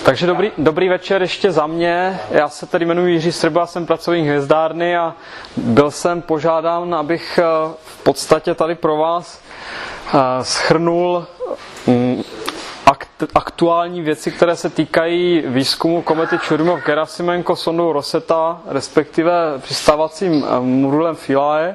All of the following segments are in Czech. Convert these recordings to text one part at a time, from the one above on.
Takže dobrý večer ještě za mě. Já se tady jmenuji Jiří Srba, jsem pracovník hvězdárny a byl jsem požádán, abych v podstatě tady pro vás shrnul aktuální věci, které se týkají výzkumu komety Churyumov-Gerasimenko sondou Rosetta, respektive přistávacím modulem Philae.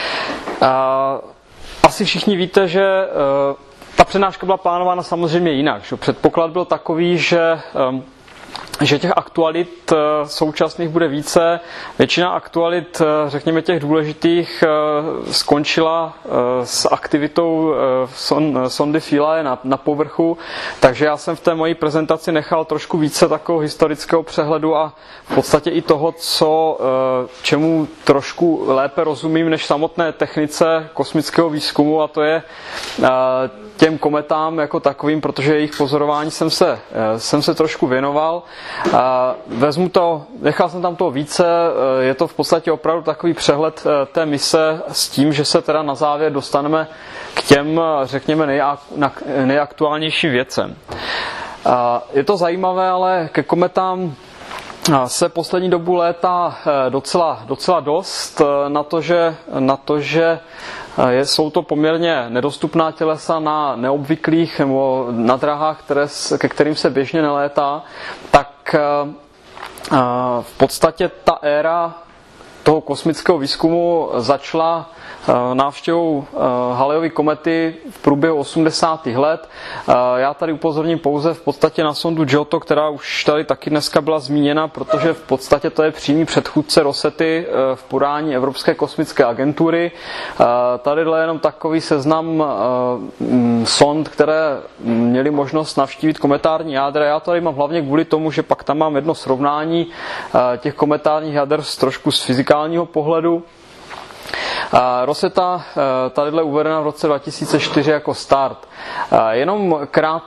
Asi všichni víte, že ta přednáška byla plánována samozřejmě jinak. Že? Předpoklad byl takový, že těch aktualit současných bude více. Většina aktualit, řekněme těch důležitých, skončila s aktivitou sondy Philae na povrchu, takže já jsem v té mojí prezentaci nechal trošku více takového historického přehledu a v podstatě i toho, čemu trošku lépe rozumím než samotné technice kosmického výzkumu, a to je těm kometám jako takovým, protože jejich pozorování jsem se trošku věnoval. Nechal jsem tam toho více, je to v podstatě opravdu takový přehled té mise s tím, že se teda na závěr dostaneme k těm, řekněme, nejaktuálnějším věcem. Je to zajímavé, ale ke kometám se poslední dobu létá docela dost na to, že jsou to poměrně nedostupná tělesa na neobvyklých nebo na drahách, ke kterým se běžně nelétá, tak v podstatě ta éra toho kosmického výzkumu začala návštěvou Halleyovy komety v průběhu 80. let. Já tady upozorním pouze v podstatě na sondu Giotto, která už tady taky dneska byla zmíněna, protože v podstatě to je přímý předchůdce Rosety v podání Evropské kosmické agentury. Tadyhle jenom takový seznam sond, které měly možnost navštívit kometární jádra. Já tady mám hlavně kvůli tomu, že pak tam mám jedno srovnání těch kometárních jader trošku z fyzikálního pohledu. Rosetta tadyhle uvedena v roce 2004 jako start. Jenom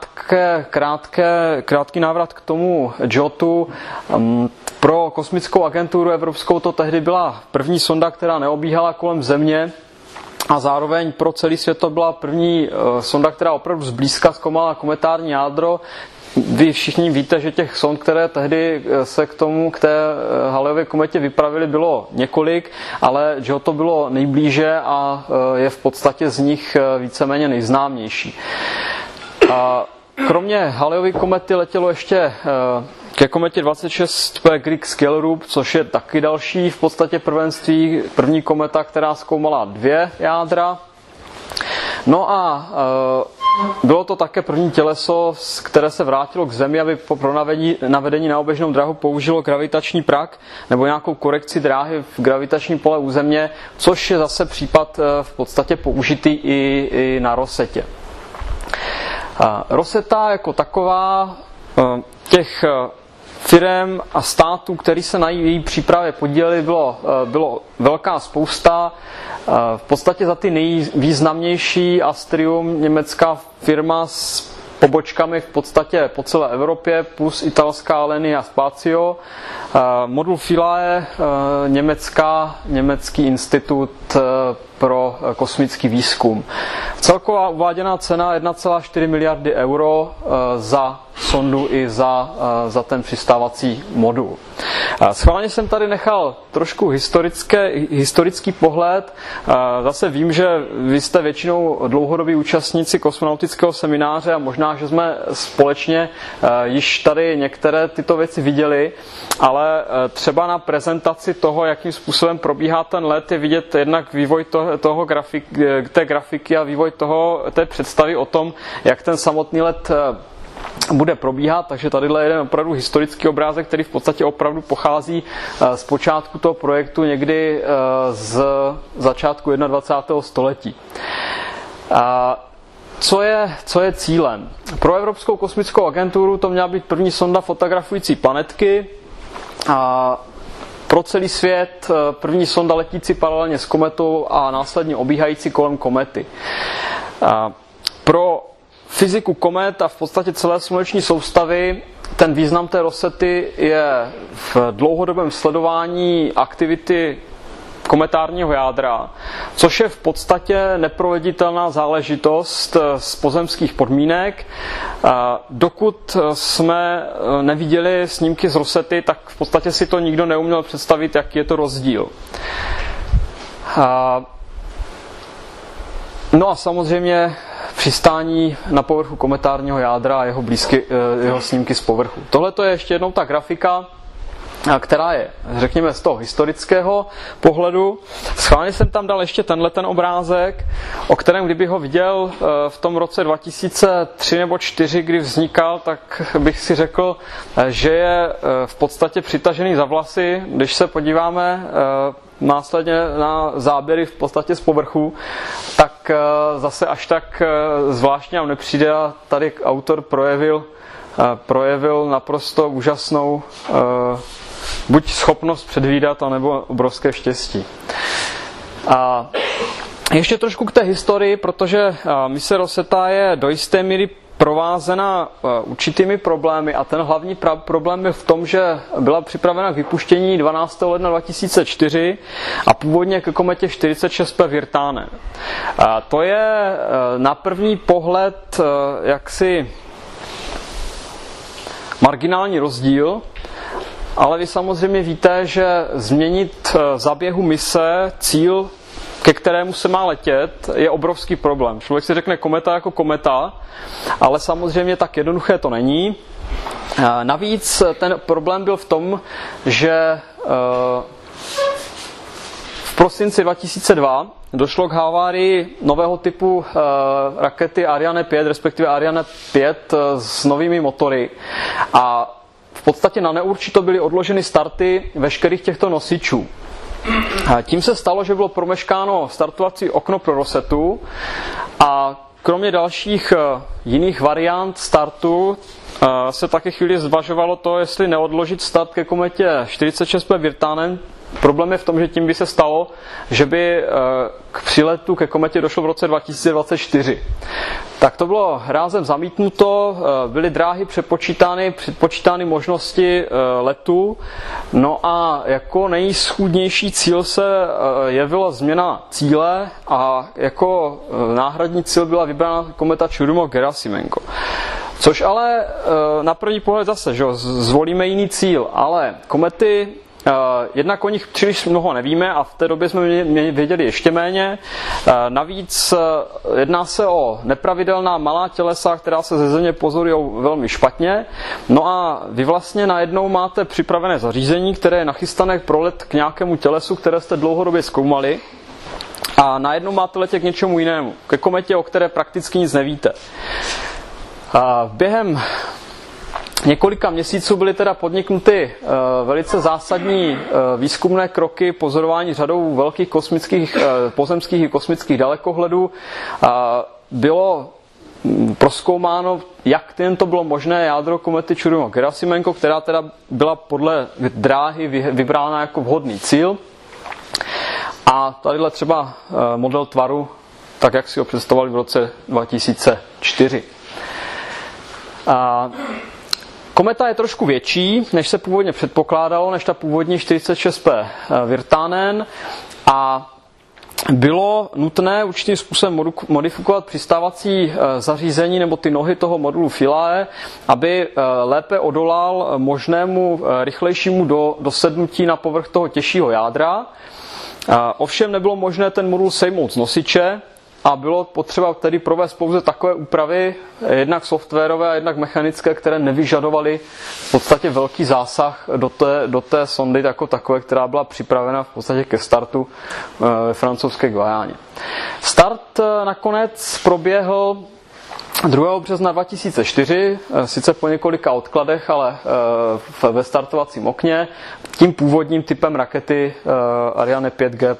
krátký návrat k tomu Giottu. Pro kosmickou agenturu evropskou to tehdy byla první sonda, která neobíhala kolem Země, a zároveň pro celý svět to byla první sonda, která opravdu zblízka zkoumala kometární jádro. Vy všichni víte, že těch sond, které tehdy se k té Halleyově kometě vypravili, bylo několik, ale Giotto bylo nejblíže a je v podstatě z nich víceméně nejznámější. Kromě Halleyovy komety letělo ještě ke kometě 26P Griggs-Scalerup, což je taky další v podstatě prvenství, první kometa, která zkoumala 2 jádra. No a bylo to také první těleso, které se vrátilo k Zemi, aby pro navedení na oběžnou dráhu použilo gravitační prak nebo nějakou korekci dráhy v gravitačním pole u Země, což je zase případ v podstatě použitý i na Rosetě. Rosetta jako taková, těch firem a států, který se na její přípravě podíleli, bylo velká spousta. V podstatě za ty nejvýznamnější Astrium, německá firma s pobočkami v podstatě po celé Evropě, plus italská Alenia Spacio, modul Philae, německý institut pro kosmický výzkum. Celková uváděná cena 1,4 miliardy euro za sondu i za ten přistávací modul. Schválně jsem tady nechal trošku historický pohled. Zase vím, že vy jste většinou dlouhodobí účastníci kosmonautického semináře a možná, že jsme společně již tady některé tyto věci viděli, ale třeba na prezentaci toho, jakým způsobem probíhá ten let, je vidět jednak vývoj té grafiky a vývoj té představy o tom, jak ten samotný let bude probíhat, takže tadyhle je jeden opravdu historický obrázek, který v podstatě opravdu pochází z počátku toho projektu, někdy z začátku 21. století. Co je cílem? Pro Evropskou kosmickou agenturu to měla být první sonda fotografující planetky, a pro celý svět první sonda letící paralelně s kometou a následně obíhající kolem komety. Pro fyziku komet a v podstatě celé sluneční soustavy ten význam té Rosety je v dlouhodobém sledování aktivity kometárního jádra, což je v podstatě neproveditelná záležitost z pozemských podmínek. Dokud jsme neviděli snímky z Rosety, tak v podstatě si to nikdo neuměl představit, jaký je to rozdíl. No a samozřejmě přistání na povrchu kometárního jádra a jeho snímky z povrchu. Tohle je ještě jednou ta grafika, která je, řekněme, z toho historického pohledu. Schválně jsem tam dal ještě ten obrázek, o kterém, kdybych ho viděl v tom roce 2003 nebo 2004, kdy vznikal, tak bych si řekl, že je v podstatě přitažený za vlasy. Když se podíváme následně na záběry v podstatě z povrchu, tak zase až tak zvláštně nám nepřijde a tady autor projevil naprosto úžasnou buď schopnost předvídat, anebo obrovské štěstí. A ještě trošku k té historii, protože mise Rosetta je do jisté míry provázena určitými problémy a ten hlavní problém je v tom, že byla připravena k vypuštění 12. ledna 2004 a původně ke kometě 46P Virtanen. To je na první pohled jaksi marginální rozdíl, ale vy samozřejmě víte, že změnit za běhu mise cíl, ke kterému se má letět, je obrovský problém. Člověk si řekne kometa jako kometa, ale samozřejmě tak jednoduché to není. Navíc ten problém byl v tom, že v prosinci 2002 došlo k havárii nového typu rakety Ariane 5, respektive Ariane 5 s novými motory. A v podstatě na neurčito byly odloženy starty veškerých těchto nosičů. Tím se stalo, že bylo promeškáno startovací okno pro Rosetu a kromě dalších jiných variant startu se také chvíli zvažovalo to, jestli neodložit start ke kometě 46P Virtanen. Problém je v tom, že tím by se stalo, že by k příletu ke kometě došlo v roce 2024. Tak to bylo rázem zamítnuto, byly dráhy předpočítány možnosti letu, no a jako nejschůdnější cíl se jevila změna cíle a jako náhradní cíl byla vybrána kometa Churyumov-Gerasimenko. Což ale na první pohled zase, že zvolíme jiný cíl, ale komety jednak o nich příliš mnoho nevíme a v té době jsme věděli ještě méně. Navíc jedná se o nepravidelná malá tělesa, která se ze Země pozorují velmi špatně. No a vy vlastně najednou máte připravené zařízení, které je nachystané pro let k nějakému tělesu, které jste dlouhodobě zkoumali. A najednou máte letět k něčemu jinému, ke kometě, o které prakticky nic nevíte. Během několika měsíců byly teda podniknuty velice zásadní výzkumné kroky pozorování řadou velkých pozemských i kosmických dalekohledů. Bylo prozkoumáno, jak to bylo možné jádro komety Churyumov-Gerasimenko, která teda byla podle dráhy vybrána jako vhodný cíl. A tadyhle třeba model tvaru, tak jak si ho představovali v roce 2004. Kometa je trošku větší, než se původně předpokládalo, než ta původní 46P Virtanen a bylo nutné určitým způsobem modifikovat přistávací zařízení nebo ty nohy toho modulu Philae, aby lépe odolal možnému rychlejšímu dosednutí na povrch toho těžšího jádra. Ovšem nebylo možné ten modul sejmout z nosiče a bylo potřeba tedy provést pouze takové úpravy, jednak softwarové a jednak mechanické, které nevyžadovaly v podstatě velký zásah do té sondy jako takové, která byla připravena v podstatě ke startu ve francouzské Guajáně. Start nakonec proběhl 2. března 2004, sice po několika odkladech, ale ve startovacím okně, tím původním typem rakety Ariane 5G+.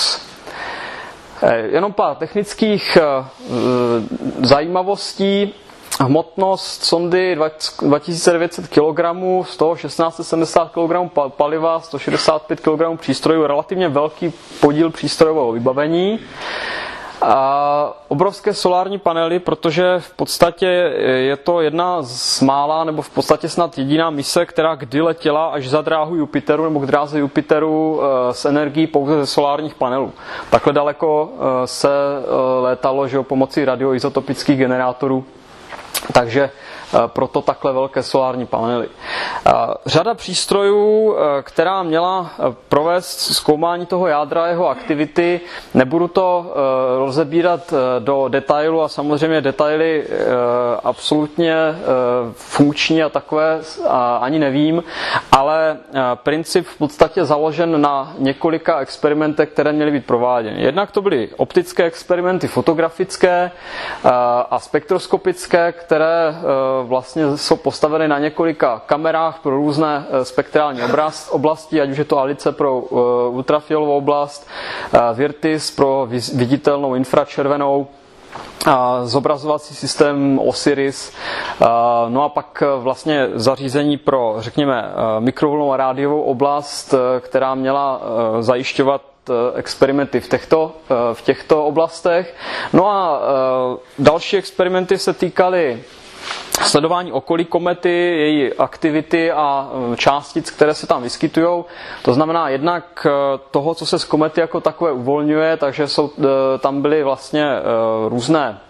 Jenom pár technických zajímavostí. Hmotnost sondy 2900 kg, z toho 1670 kg paliva, 165 kg přístrojů, relativně velký podíl přístrojového vybavení. Obrovské solární panely, protože v podstatě je to jedna z mála, nebo v podstatě snad jediná mise, která kdy letěla až za dráhu Jupiteru, nebo k dráze Jupiteru s energií pouze ze solárních panelů. Takhle daleko se létalo, že pomocí radioizotopických generátorů, takže proto takhle velké solární panely. Řada přístrojů, která měla provést zkoumání toho jádra a jeho aktivity, nebudu to rozebírat do detailu a samozřejmě detaily absolutně funkční a takové ani nevím, ale princip v podstatě založen na několika experimentech, které měly být prováděny. Jednak to byly optické experimenty, fotografické a spektroskopické, které vlastně jsou postaveny na několika kamerách pro různé spektrální oblasti, ať už je to Alice pro ultrafialovou oblast, Virtis pro viditelnou infračervenou, zobrazovací systém Osiris, no a pak vlastně zařízení pro, řekněme, mikrovlnnou a rádiovou oblast, která měla zajišťovat experimenty v těchto oblastech. No a další experimenty se týkaly sledování okolí komety, její aktivity a částic, které se tam vyskytují. To znamená jednak toho, co se z komety jako takové uvolňuje, takže tam byly vlastně různé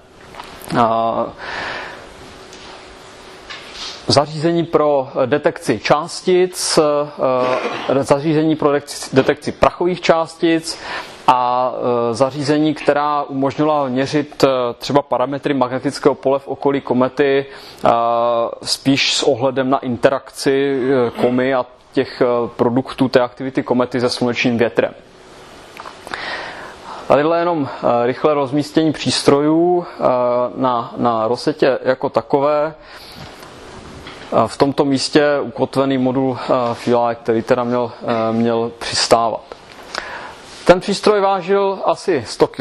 zařízení pro detekci částic, zařízení pro detekci prachových částic a zařízení, která umožnila měřit třeba parametry magnetického pole v okolí komety spíš s ohledem na interakci komy a těch produktů té aktivity komety se slunečním větrem. Tadyhle jenom rychlé rozmístění přístrojů na Rosetě jako takové. V tomto místě ukotvený modul Philae, který teda měl přistávat. Ten přístroj vážil asi 100 kg,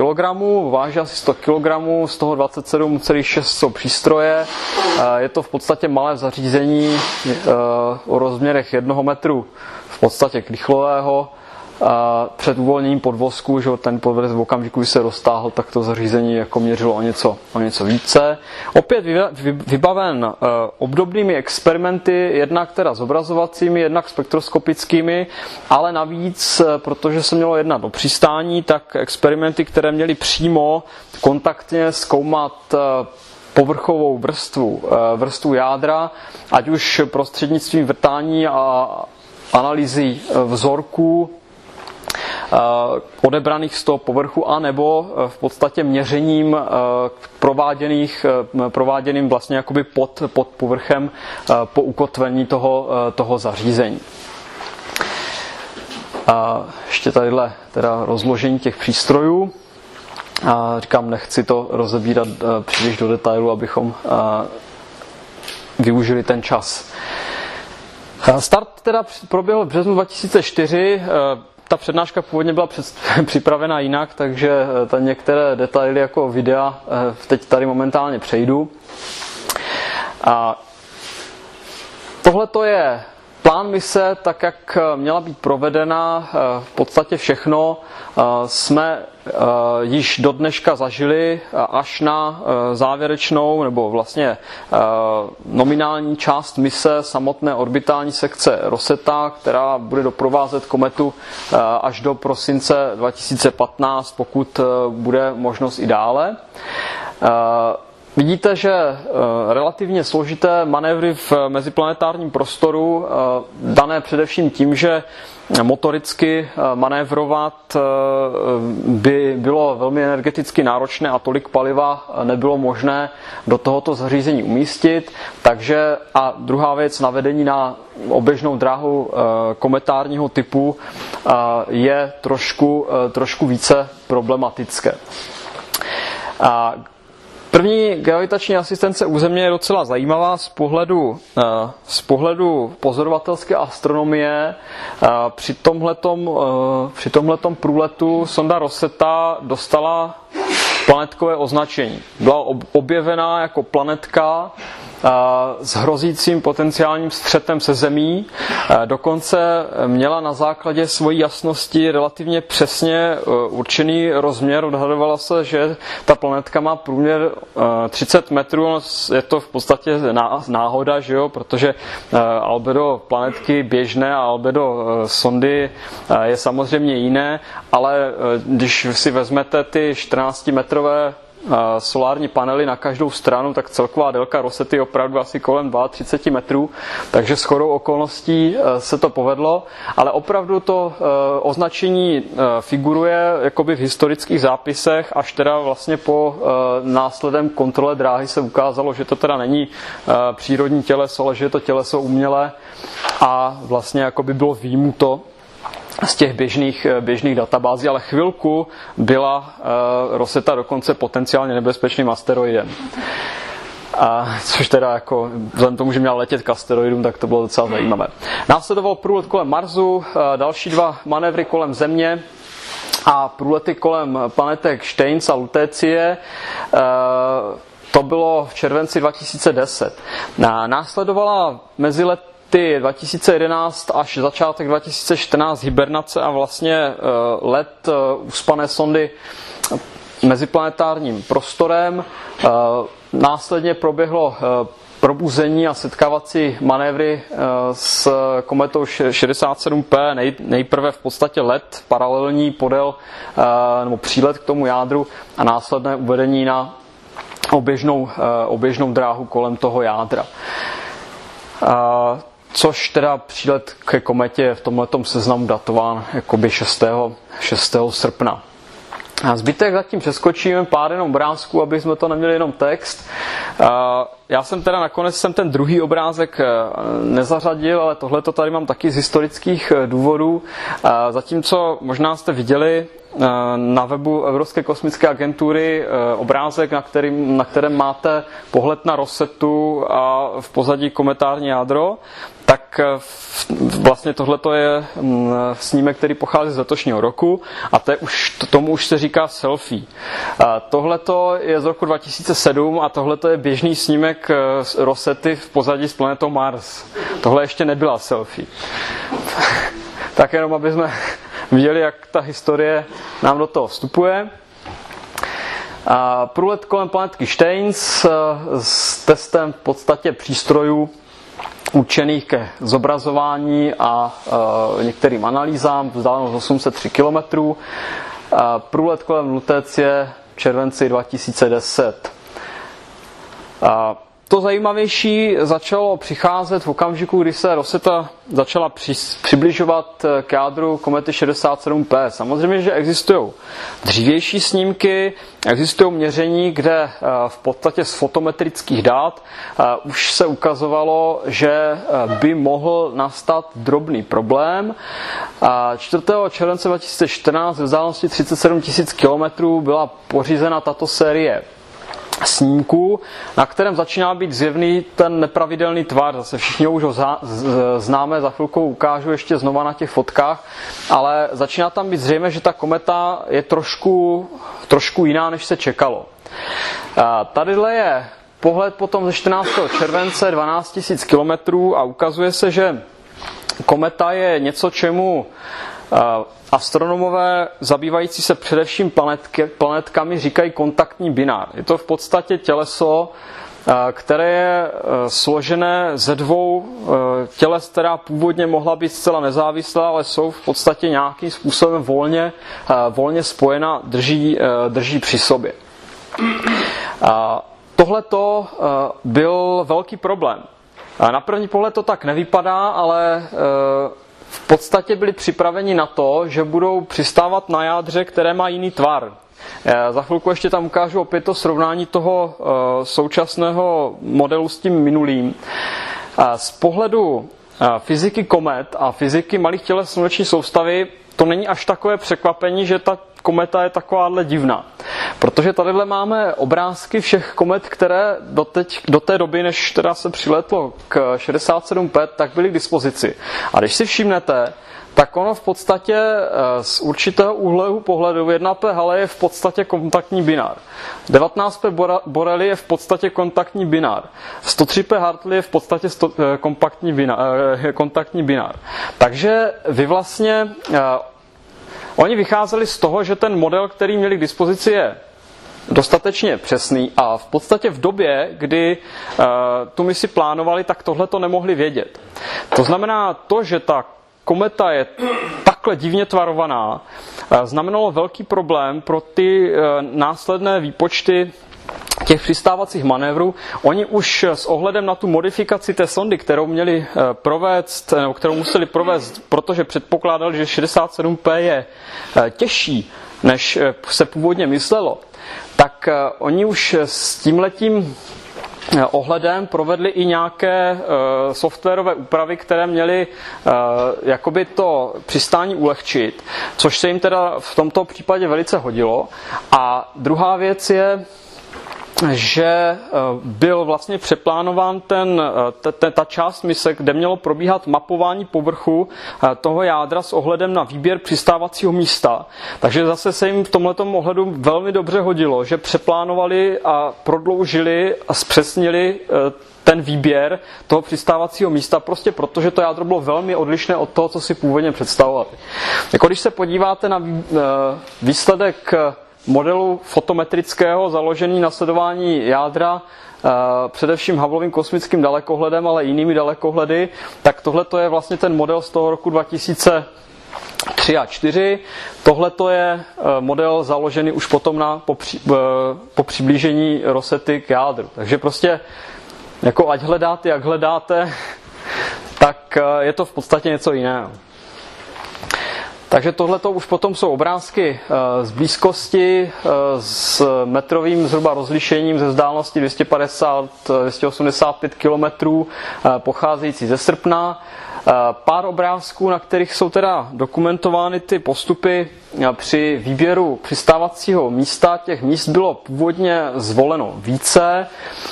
z toho 27,6 jsou přístroje. Je to v podstatě malé zařízení o rozměrech 1 metru, v podstatě krychlového. Před uvolněním podvozku, že ten podvez v okamžiku, když se roztáhl, tak to zařízení jako měřilo o něco více. Opět vybaven obdobnými experimenty, jednak teda zobrazovacími, jednak spektroskopickými, ale navíc, protože se mělo jednat o přistání, tak experimenty, které měly přímo kontaktně zkoumat povrchovou vrstvu jádra, ať už prostřednictvím vrtání a analýzy vzorků odebraných z toho povrchu, anebo v podstatě měřením prováděným vlastně jakoby pod povrchem po ukotvení toho zařízení. Ještě tadyhle teda rozložení těch přístrojů. Říkám, nechci to rozebírat příliš do detailu, abychom využili ten čas. Start teda proběhl v březnu 2004. Ta přednáška původně byla připravena jinak, takže některé detaily jako videa teď tady momentálně přejdu. Tohle to je plán mise, tak jak měla být provedena. V podstatě všechno jsme již do dneška zažili až na závěrečnou nebo vlastně nominální část mise samotné orbitální sekce Rosetta, která bude doprovázet kometu až do prosince 2015, pokud bude možnost i dále. Vidíte, že relativně složité manévry v meziplanetárním prostoru, dané především tím, že motoricky manévrovat by bylo velmi energeticky náročné a tolik paliva nebylo možné do tohoto zařízení umístit. Takže a druhá věc, navedení na oběžnou dráhu kometárního typu je trošku více problematické. První gravitační asistence u Země je docela zajímavá z pohledu pozorovatelské astronomie. Při tomhletom průletu sonda Rosetta dostala planetkové označení. Byla objevená jako planetka s hrozícím potenciálním střetem se Zemí. Dokonce měla na základě svojí jasnosti relativně přesně určený rozměr. Odhadovala se, že ta planetka má průměr 30 metrů. Je to v podstatě náhoda, že jo? Protože albedo planetky běžné a albedo sondy je samozřejmě jiné, ale když si vezmete ty 14-metrové solární panely na každou stranu, tak celková délka Rosety je opravdu asi kolem 32 metrů, takže shodou okolností se to povedlo, ale opravdu to označení figuruje jakoby v historických zápisech, až teda vlastně po následem kontrole dráhy se ukázalo, že to teda není přírodní těleso, ale že je to těleso umělé a vlastně jakoby bylo vyjmuto z těch běžných databází, ale chvilku byla Roseta dokonce potenciálně nebezpečným asteroidem. Což teda jako, vzhledem k tomu, že měla letět k asteroidům, tak to bylo docela zajímavé. Následoval průlet kolem Marsu, další 2 manévry kolem Země a průlety kolem planetek Steins a Lutécie. To bylo v červenci 2010. Následovala mezi lety 2011 až začátek 2014 hibernace a vlastně let uspané sondy meziplanetárním prostorem. Následně proběhlo probuzení a setkávací manévry s kometou 67P, nejprve v podstatě let paralelní podél nebo přílet k tomu jádru a následné uvedení na oběžnou dráhu kolem toho jádra. Což teda přílet ke kometě je v tomhletom seznamu datován jakoby 6. srpna. A zbytek zatím přeskočíme, pár jenom obrázků, aby jsme to neměli jenom text. Já jsem teda nakonec ten druhý obrázek nezařadil, ale tohleto tady mám taky z historických důvodů. Zatímco možná jste viděli na webu Evropské kosmické agentury obrázek, na kterém máte pohled na Rosetu a v pozadí kometární jádro, tak vlastně tohleto je snímek, který pochází z letošního roku a tomu už se říká selfie. Tohleto je z roku 2007 a tohleto je běžný snímek Rosety v pozadí s planetou Mars. Tohle ještě nebyla selfie. Tak jenom, aby jsme viděli, jak ta historie nám do toho vstupuje. Průlet kolem planetky Steins s testem v podstatě přístrojů určených ke zobrazování a některým analýzám, vzdálenost 803 km. Průlet kolem Lutécie v červenci 2010. To zajímavější začalo přicházet v okamžiku, kdy se Roseta začala přibližovat k jádru komety 67P. Samozřejmě, že existují dřívější snímky, existují měření, kde v podstatě z fotometrických dat už se ukazovalo, že by mohl nastat drobný problém. 4. července 2014 ve vzdálenosti 37 000 km byla pořízena tato série snímků, na kterém začíná být zjevný ten nepravidelný tvar. Zase všichni už ho známe, za chvilku ukážu ještě znova na těch fotkách, ale začíná tam být zřejmé, že ta kometa je trošku jiná, než se čekalo. Tadyhle je pohled potom ze 14. července 12 000 km a ukazuje se, že kometa je něco, čemu astronomové zabývající se především planetkami říkají kontaktní binár. Je to v podstatě těleso, které je složené ze 2 těles, která původně mohla být zcela nezávislá, ale jsou v podstatě nějakým způsobem volně spojena, drží při sobě. Tohleto byl velký problém. Na první pohled to tak nevypadá, ale v podstatě byli připraveni na to, že budou přistávat na jádře, které má jiný tvar. Za chvilku ještě tam ukážu opět to srovnání toho současného modelu s tím minulým. Z pohledu fyziky komet a fyziky malých těles sluneční soustavy to není až takové překvapení, že ta kometa je takováhle divná. Protože tadyhle máme obrázky všech komet, které do té doby, než teda se přiletlo k 67P, tak byly k dispozici. A když si všimnete, tak ono v podstatě z určitého úhlu pohledu 1P Hale je v podstatě kontaktní binár. 19P Borelli je v podstatě kontaktní binár. 103P Hartley je v podstatě kontaktní binár. Takže vy vlastně, oni vycházeli z toho, že ten model, který měli k dispozici, je dostatečně přesný a v podstatě v době, kdy tu misi plánovali, tak tohle to nemohli vědět. To znamená to, že ta kometa je takhle divně tvarovaná, znamenalo velký problém pro ty následné výpočty těch přistávacích manévrů. Oni už s ohledem na tu modifikaci té sondy, kterou měli provést, nebo kterou museli provést, protože předpokládali, že 67P je těžší, než se původně myslelo, tak oni už s tímhletím ohledem provedli i nějaké softwarové úpravy, které měly jakoby to přistání ulehčit, což se jim teda v tomto případě velice hodilo. A druhá věc je, že byl vlastně přeplánován ta část mise, kde mělo probíhat mapování povrchu toho jádra s ohledem na výběr přistávacího místa. Takže zase se jim v tomhletom ohledu velmi dobře hodilo, že přeplánovali a prodloužili a zpřesnili ten výběr toho přistávacího místa, prostě protože to jádro bylo velmi odlišné od toho, co si původně představovali. Jako když se podíváte na výsledek modelu fotometrického založený na sledování jádra, především Hubbleovým kosmickým dalekohledem, ale jinými dalekohledy, tak tohle je vlastně ten model z toho roku 2003 a 2004. Tohle je model založený už potom po přiblížení Rosety k jádru. Takže prostě jako ať hledáte, jak hledáte, tak je to v podstatě něco jiného. Takže tohleto už potom jsou obrázky z blízkosti s metrovým zhruba rozlišením ze vzdálenosti 250-285 km pocházející ze srpna. Pár obrázků, na kterých jsou teda dokumentovány ty postupy při výběru přistávacího místa. Těch míst bylo původně zvoleno více,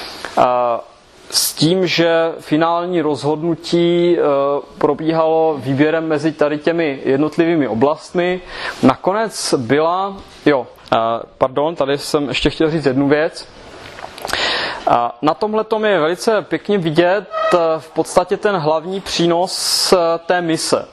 s tím, že finální rozhodnutí probíhalo výběrem mezi tady těmi jednotlivými oblastmi. Nakonec byla, tady jsem ještě chtěl říct jednu věc. Na tomhletom je velice pěkně vidět v podstatě ten hlavní přínos té mise.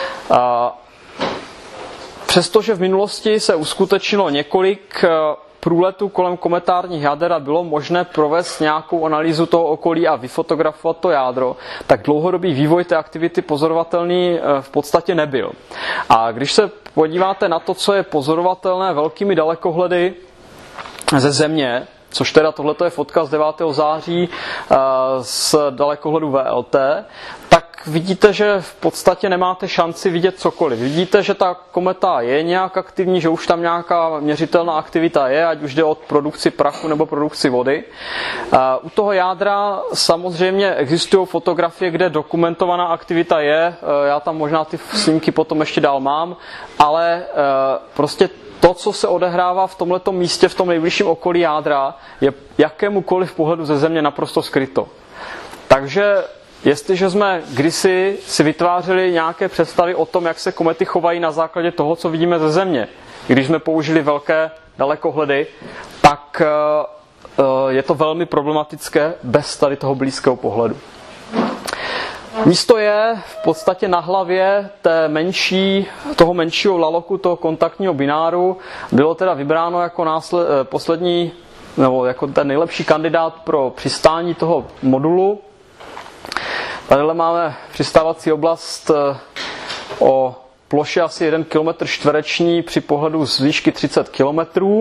Přestože v minulosti se uskutečnilo několik průletu kolem kometárních jader a bylo možné provést nějakou analýzu toho okolí a vyfotografovat to jádro, tak dlouhodobý vývoj té aktivity pozorovatelný v podstatě nebyl. A když se podíváte na to, co je pozorovatelné velkými dalekohledy ze Země, což teda tohleto je fotka z 9. září z dalekohledu VLT, tak vidíte, že v podstatě nemáte šanci vidět cokoliv. Vidíte, že ta kometa je nějak aktivní, že už tam nějaká měřitelná aktivita je, ať už jde o produkci prachu nebo produkci vody. U toho jádra samozřejmě existují fotografie, kde dokumentovaná aktivita je. Já tam možná ty snímky potom ještě dál mám, ale prostě to, co se odehrává v tomhletom místě, v tom nejbližším okolí jádra, je jakémukoliv pohledu ze Země naprosto skryto. Takže jestliže jsme kdysi si vytvářeli nějaké představy o tom, jak se komety chovají na základě toho, co vidíme ze Země, když jsme použili velké dalekohledy, tak je to velmi problematické bez tady toho blízkého pohledu. Místo je v podstatě na hlavě toho menšího laloku, toho kontaktního bináru. Bylo teda vybráno jako poslední, nebo jako ten nejlepší kandidát pro přistání toho modulu. Tady máme přistávací oblast o ploše asi 1 km čtvereční při pohledu z výšky 30 km.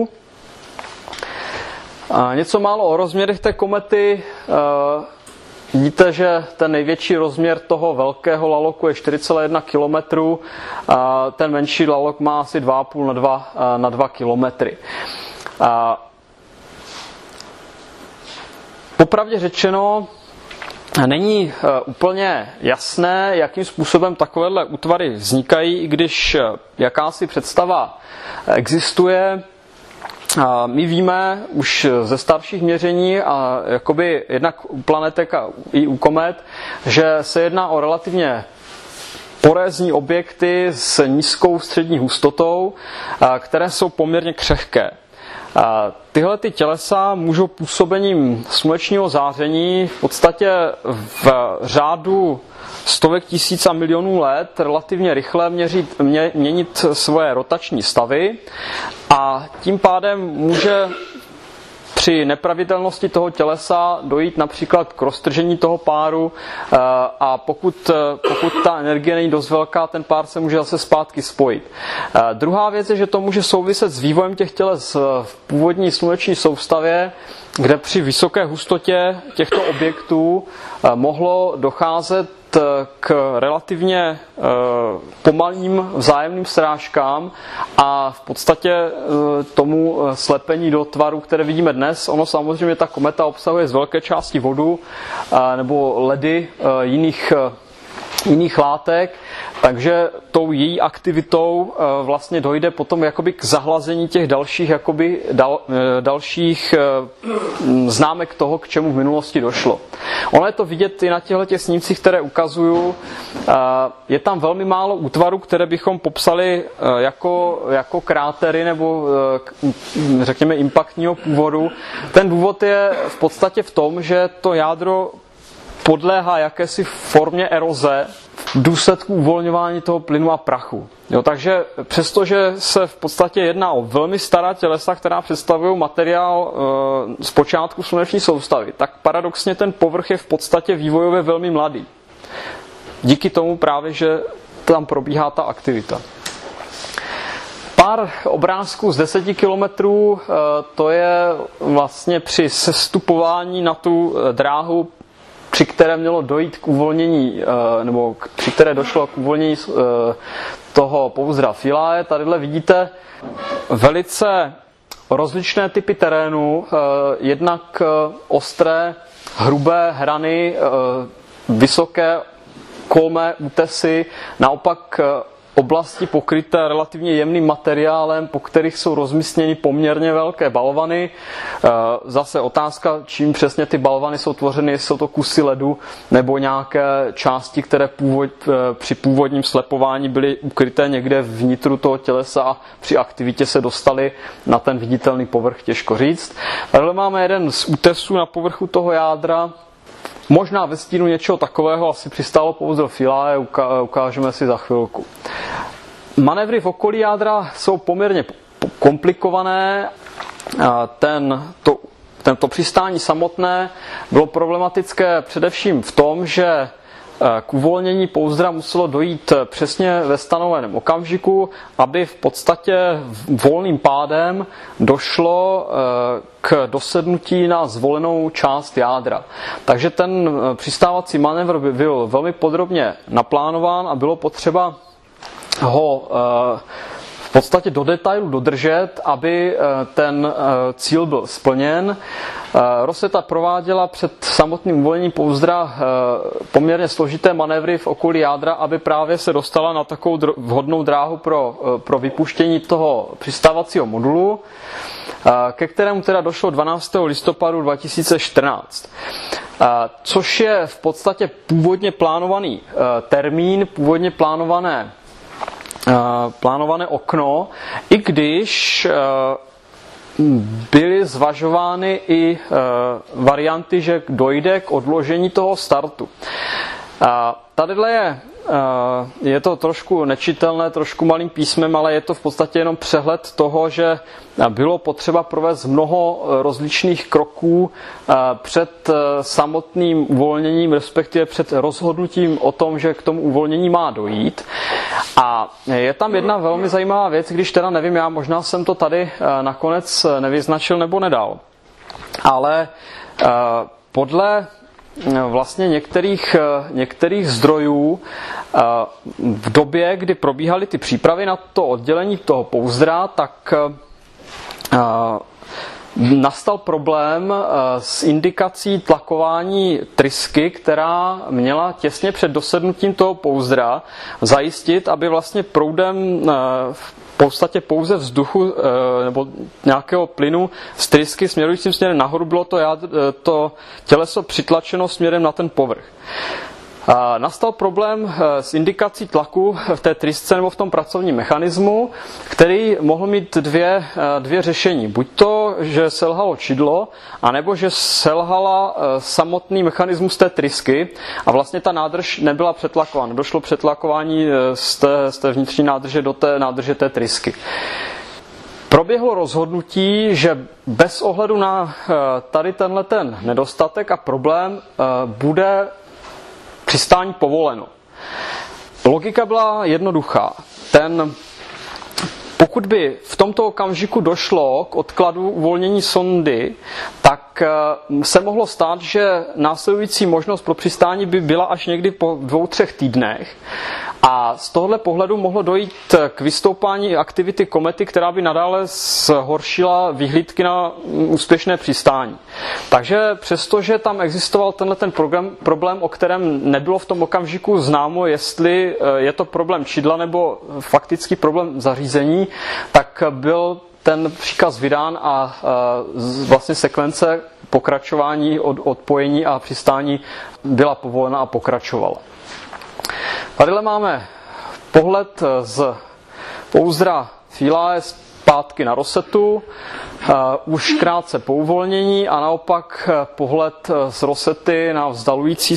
A něco málo o rozměrech té komety. Vidíte, že ten největší rozměr toho velkého laloku je 4,1 km, a ten menší lalok má asi 2,5 na 2 km. Popravdě řečeno, není úplně jasné, jakým způsobem takovéhle útvary vznikají, i když jakási představa existuje. My víme už ze starších měření a jakoby jednak u planetek a i u komet, že se jedná o relativně porézní objekty s nízkou střední hustotou, které jsou poměrně křehké. Tyhle ty tělesa můžou působením slunečního záření v podstatě v řádu stovek tisíc a milionů let relativně rychle měnit svoje rotační stavy a tím pádem může při nepravidelnosti toho tělesa dojít například k roztržení toho páru a pokud ta energie není dost velká, ten pár se může zase zpátky spojit. Druhá věc je, že to může souviset s vývojem těch těles v původní sluneční soustavě, kde při vysoké hustotě těchto objektů mohlo docházet k relativně pomalým vzájemným srážkám a v podstatě tomu slepení do tvaru, které vidíme dnes. Ono samozřejmě ta kometa obsahuje z velké části vodu nebo ledy jiných látek, takže tou její aktivitou vlastně dojde potom jakoby k zahlazení těch dalších známek toho, k čemu v minulosti došlo. Ono je to vidět i na těchto snímcích, které ukazuju. Je tam velmi málo útvarů, které bychom popsali jako krátery nebo řekněme impaktního původu. Ten důvod je v podstatě v tom, že to jádro podléhá jakési formě eroze v důsledku uvolňování toho plynu a prachu. Takže přestože se v podstatě jedná o velmi stará tělesa, která představují materiál z počátku sluneční soustavy, tak paradoxně ten povrch je v podstatě vývojově velmi mladý. Díky tomu právě, že tam probíhá ta aktivita. Pár obrázků z 10 kilometrů, to je vlastně při sestupování na tu dráhu, při které mělo dojít k uvolnění, nebo při které došlo k uvolnění toho pouzdra Philae. Tadyhle vidíte velice rozličné typy terénu, jednak ostré, hrubé hrany, vysoké kolmé útesy, naopak oblasti pokryté relativně jemným materiálem, po kterých jsou rozmístěny poměrně velké balvany. Zase otázka, čím přesně ty balvany jsou tvořeny, jestli jsou to kusy ledu nebo nějaké části, které při původním slepování byly ukryté někde vnitru toho tělesa a při aktivitě se dostaly na ten viditelný povrch, těžko říct. Tady máme jeden z útesů na povrchu toho jádra. Možná ve stínu něčeho takového asi přistálo pouzdro Philae, ukážeme si za chvilku. Manévry v okolí jádra jsou poměrně komplikované. Tento přistání samotné bylo problematické především v tom, že k uvolnění pouzdra muselo dojít přesně ve stanoveném okamžiku, aby v podstatě volným pádem došlo k dosednutí na zvolenou část jádra. Takže ten přistávací manévr byl velmi podrobně naplánován a bylo potřeba ho v podstatě do detailu dodržet, aby ten cíl byl splněn. Rosetta prováděla před samotným uvolněním pouzdra poměrně složité manévry v okolí jádra, aby právě se dostala na takovou vhodnou dráhu pro vypuštění toho přistávacího modulu, ke kterému teda došlo 12. listopadu 2014. Což je v podstatě původně plánovaný termín, původně plánované okno, i když byly zvažovány i varianty, že dojde k odložení toho startu. Tadyhle je to trošku nečitelné, trošku malým písmem, ale je to v podstatě jenom přehled toho, že bylo potřeba provést mnoho rozličných kroků před samotným uvolněním, respektive před rozhodnutím o tom, že k tomu uvolnění má dojít. A je tam jedna velmi zajímavá věc, když teda nevím, já možná jsem to tady nakonec nevyznačil nebo nedal. Ale podle vlastně některých zdrojů v době, kdy probíhaly ty přípravy na to oddělení toho pouzdra, tak nastal problém s indikací tlakování trysky, která měla těsně před dosednutím toho pouzdra zajistit, aby vlastně proudem v podstatě pouze vzduchu nebo nějakého plynu z trysky směrujícím směrem nahoru bylo to těleso přitlačeno směrem na ten povrch. Nastal problém s indikací tlaku v té trysce nebo v tom pracovním mechanismu, který mohl mít dvě řešení. Buď to, že selhalo čidlo, anebo že selhala samotný mechanismus té trysky a vlastně ta nádrž nebyla přetlakována. Došlo přetlakování z té vnitřní nádrže do té nádrže té trysky. Proběhlo rozhodnutí, že bez ohledu na tady tenhle ten nedostatek a problém bude přistání povoleno. Logika byla jednoduchá. Pokud by v tomto okamžiku došlo k odkladu uvolnění sondy, tak se mohlo stát, že následující možnost pro přistání by byla až někdy po 2-3 týdnech. A z tohohle pohledu mohlo dojít k vystoupání aktivity komety, která by nadále zhoršila vyhlídky na úspěšné přistání. Takže přestože tam existoval ten problém, o kterém nebylo v tom okamžiku známo, jestli je to problém čidla nebo faktický problém zařízení, tak byl ten příkaz vydán a vlastně sekvence pokračování od odpojení a přistání byla povolena a pokračovala. Tadyhle máme pohled z pouzdra Philae zpátky na Rosetu, už krátce po uvolnění a naopak pohled z Rosety na vzdalující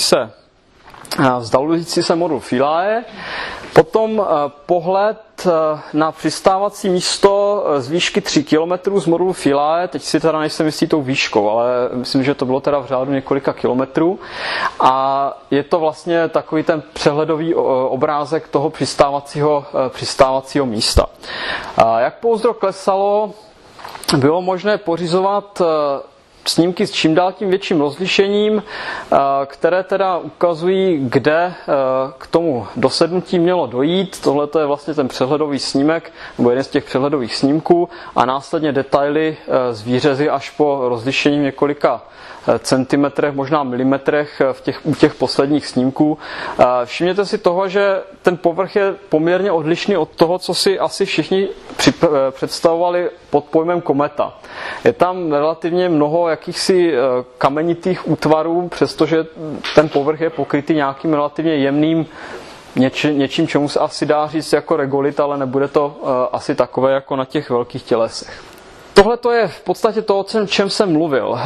se modul Philae. Potom pohled na přistávací místo z výšky 3 km z modulu Philae. Teď si teda nejsem jistý tou výškou, ale myslím, že to bylo teda v řádu několika kilometrů. A je to vlastně takový ten přehledový obrázek toho přistávacího místa. Jak pouzdro klesalo, bylo možné pořizovat snímky s čím dál tím větším rozlišením, které teda ukazují, kde k tomu dosednutí mělo dojít. Tohle je vlastně ten přehledový snímek, nebo jeden z těch přehledových snímků a následně detaily z výřezy až po rozlišení několika centimetrech, možná milimetrech u těch posledních snímků. Všimněte si toho, že ten povrch je poměrně odlišný od toho, co si asi všichni představovali pod pojmem kometa. Je tam relativně mnoho jakýchsi kamenitých útvarů, přestože ten povrch je pokrytý nějakým relativně jemným něčím, čemu se asi dá říct jako regolit, ale nebude to asi takové jako na těch velkých tělesech. Tohle to je v podstatě to, o čem jsem mluvil.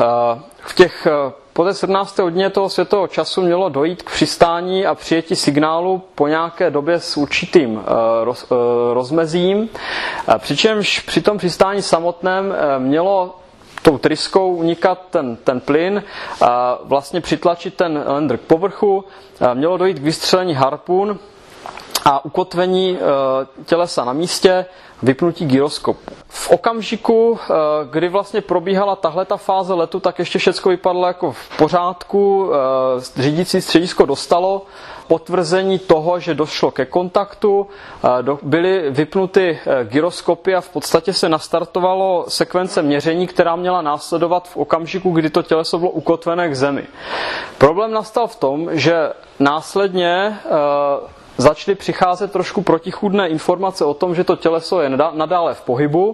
Po té 17. hodině toho světového času mělo dojít k přistání a přijetí signálu po nějaké době s určitým rozmezím, přičemž při tom přistání samotném mělo tou tryskou unikat ten plyn, vlastně přitlačit ten lander k povrchu, mělo dojít k vystřelení harpun a ukotvení tělesa na místě, vypnutí gyroskopu. V okamžiku, kdy vlastně probíhala tahleta fáze letu, tak ještě všechno vypadalo jako v pořádku, řídící středisko dostalo potvrzení toho, že došlo ke kontaktu, byly vypnuty gyroskopy a v podstatě se nastartovalo sekvence měření, která měla následovat v okamžiku, kdy to těleso bylo ukotvené k zemi. Problém nastal v tom, že následně začaly přicházet trošku protichůdné informace o tom, že to těleso je nadále v pohybu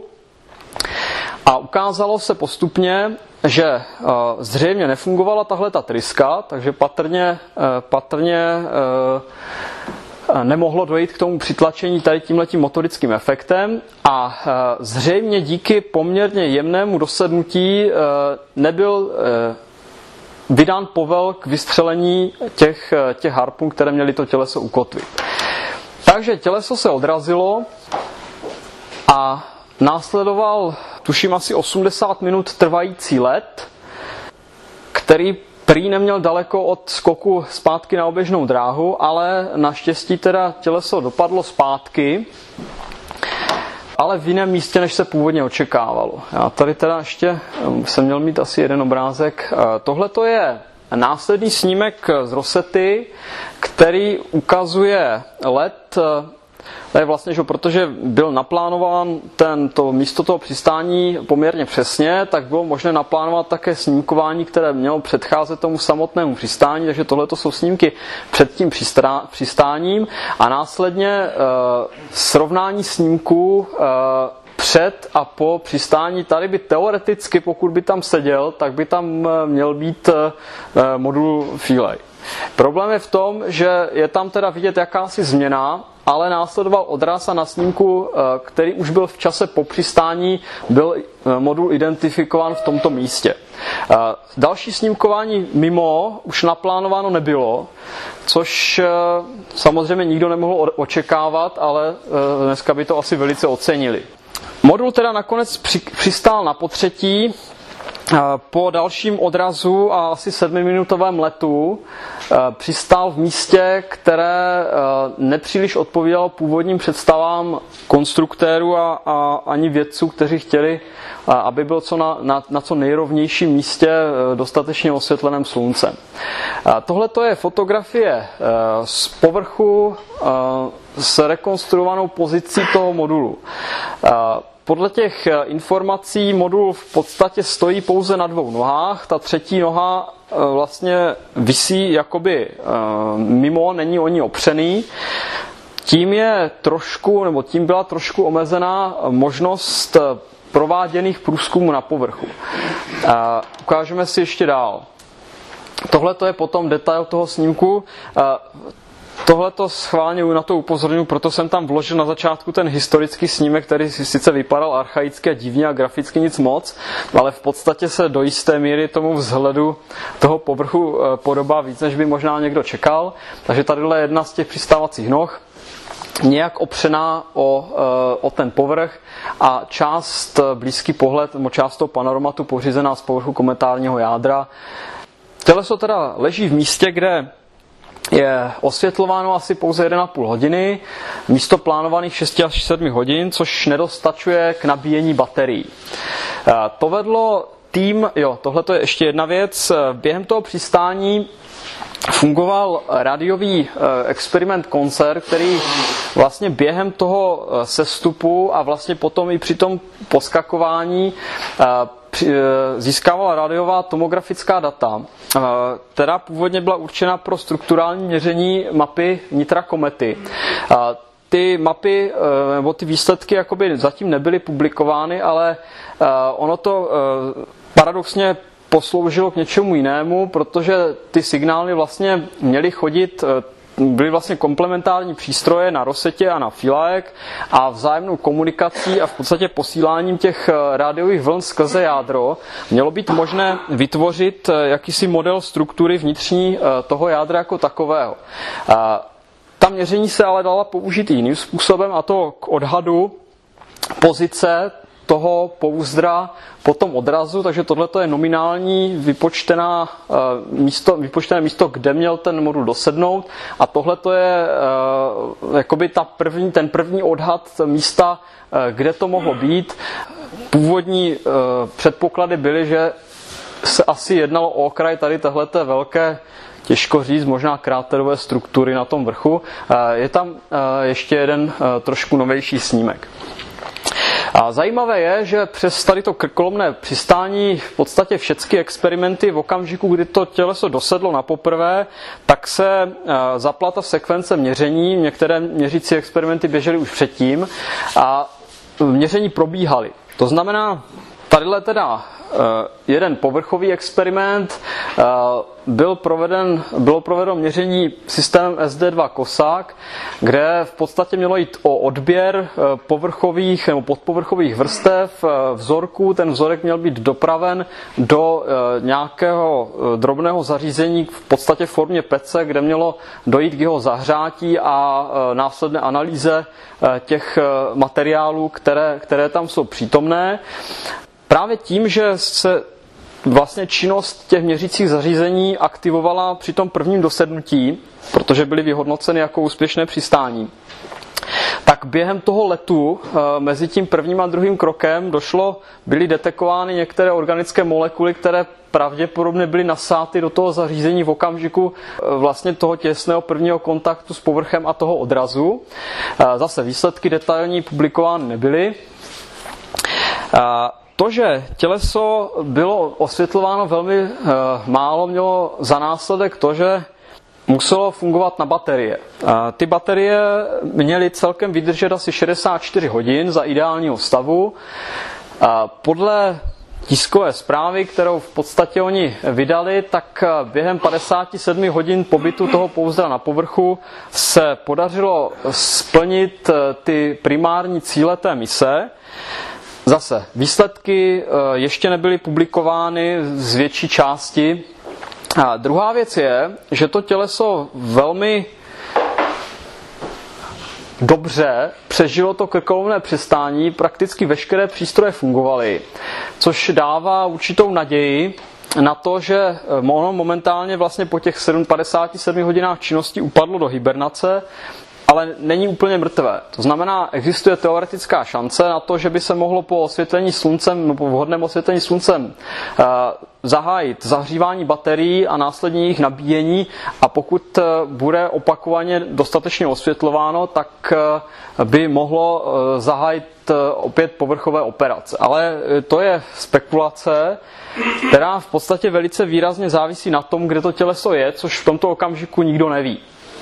a ukázalo se postupně, že zřejmě nefungovala tahle ta tryska, takže patrně nemohlo dojít k tomu přitlačení tady tímhletím motorickým efektem a zřejmě díky poměrně jemnému dosednutí nebyl vydán povel k vystřelení těch harpun, které měly to těleso ukotvit. Takže těleso se odrazilo a následoval, tuším, asi 80 minut trvající let, který prý neměl daleko od skoku zpátky na oběžnou dráhu, ale naštěstí teda těleso dopadlo zpátky, ale v jiném místě, než se původně očekávalo. Já tady teda ještě jsem měl mít asi jeden obrázek. Tohle to je následný snímek z Rosety, který ukazuje let. To je vlastně, že protože byl naplánován to místo toho přistání poměrně přesně, tak bylo možné naplánovat také snímkování, které mělo předcházet tomu samotnému přistání, takže tohle jsou snímky před tím přistáním a následně srovnání snímků před a po přistání. Tady by teoreticky, pokud by tam seděl, tak by tam měl být modul Philae. Problém je v tom, že je tam teda vidět jakási změna, ale následoval odraz a na snímku, který už byl v čase po přistání, byl modul identifikován v tomto místě. Další snímkování mimo už naplánováno nebylo, což samozřejmě nikdo nemohl očekávat, ale dneska by to asi velice ocenili. Modul teda nakonec přistál na potřetí. Po dalším odrazu a asi 7minutovém letu přistál v místě, které nepříliš odpovídalo původním představám konstruktérů a ani vědců, kteří chtěli, aby byl na co nejrovnějším místě dostatečně osvětleném sluncem. Tohle je fotografie z povrchu s rekonstruovanou pozicí toho modulu. Podle těch informací modul v podstatě stojí pouze na dvou nohách. Ta třetí noha vlastně visí jakoby mimo, není o ní opřený. Tím byla trošku omezená možnost prováděných průzkumů na povrchu. Ukážeme si ještě dál. Tohle je potom detail toho snímku. Tohleto schválně na to upozorňuji, proto jsem tam vložil na začátku ten historický snímek, který sice vypadal archaicky a divně a graficky nic moc, ale v podstatě se do jisté míry tomu vzhledu toho povrchu podobá víc, než by možná někdo čekal. Takže tadyhle je jedna z těch přistávacích noh, nějak opřená o ten povrch a blízký pohled, nebo část toho panoramatu pořízená z povrchu kometárního jádra. Těleso teda leží v místě, kde je osvětlováno asi pouze 1,5 hodiny, místo plánovaných 6 až 7 hodin, což nedostačuje k nabíjení baterií. Povedlo tým, tohle je ještě jedna věc, během toho přistání fungoval rádiový experiment koncert, který vlastně během toho sestupu a vlastně potom i při tom poskakování získávala rádiová tomografická data, která původně byla určena pro strukturální měření mapy nitra komety. Ty mapy nebo ty výsledky jakoby zatím nebyly publikovány, ale ono to paradoxně posloužilo k něčemu jinému, protože ty signály vlastně byly vlastně komplementární přístroje na Rosetě a na Philae a vzájemnou komunikací a v podstatě posíláním těch rádiových vln skrze jádro mělo být možné vytvořit jakýsi model struktury vnitřní toho jádra jako takového. Ta měření se ale dala použít jiným způsobem, a to k odhadu pozice toho pouzdra po tom odrazu, takže tohle je nominální vypočtené místo, kde měl ten modul dosednout, a tohle je jakoby ten první odhad místa, kde to mohlo být. Původní předpoklady byly, že se asi jednalo o okraj tady téhleté velké, těžko říct, možná kráterové struktury na tom vrchu. Je tam ještě jeden trošku novější snímek. A zajímavé je, že přes tady to krkolomné přistání v podstatě všechny experimenty v okamžiku, kdy to těleso dosedlo na poprvé, tak se zapla ta sekvence měření. Některé měřící experimenty běžely už předtím a měření probíhaly. To znamená, tadyhle teda jeden povrchový experiment, bylo provedeno měření systémem SD2 Cossack, kde v podstatě mělo jít o odběr povrchových nebo podpovrchových vrstev vzorků. Ten vzorek měl být dopraven do nějakého drobného zařízení v podstatě v formě pece, kde mělo dojít k jeho zahřátí a následné analýze těch materiálů, které tam jsou přítomné. Právě tím, že se vlastně činnost těch měřících zařízení aktivovala při tom prvním dosednutí, protože byly vyhodnoceny jako úspěšné přistání, tak během toho letu mezi tím prvním a druhým krokem byly detekovány některé organické molekuly, které pravděpodobně byly nasáty do toho zařízení v okamžiku vlastně toho těsného prvního kontaktu s povrchem a toho odrazu. Zase výsledky detailní publikovány nebyly. To, že těleso bylo osvětlováno velmi málo, mělo za následek to, že muselo fungovat na baterie. Ty baterie měly celkem vydržet asi 64 hodin za ideálního stavu. Podle tiskové zprávy, kterou v podstatě oni vydali, tak během 57 hodin pobytu toho pouzdra na povrchu se podařilo splnit ty primární cíle té mise. Zase, výsledky ještě nebyly publikovány z větší části. A druhá věc je, že to těleso velmi dobře přežilo to krkolomné přistání, prakticky veškeré přístroje fungovaly, což dává určitou naději na to, že ono momentálně vlastně po těch 57 hodinách činnosti upadlo do hibernace, ale není úplně mrtvé. To znamená, existuje teoretická šance na to, že by se mohlo po osvětlení sluncem, nebo po vhodném osvětlení sluncem zahájit zahřívání baterií a následně jejich nabíjení, a pokud bude opakovaně dostatečně osvětlováno, tak by mohlo zahájit opět povrchové operace. Ale to je spekulace, která v podstatě velice výrazně závisí na tom, kde to těleso je, což v tomto okamžiku nikdo neví.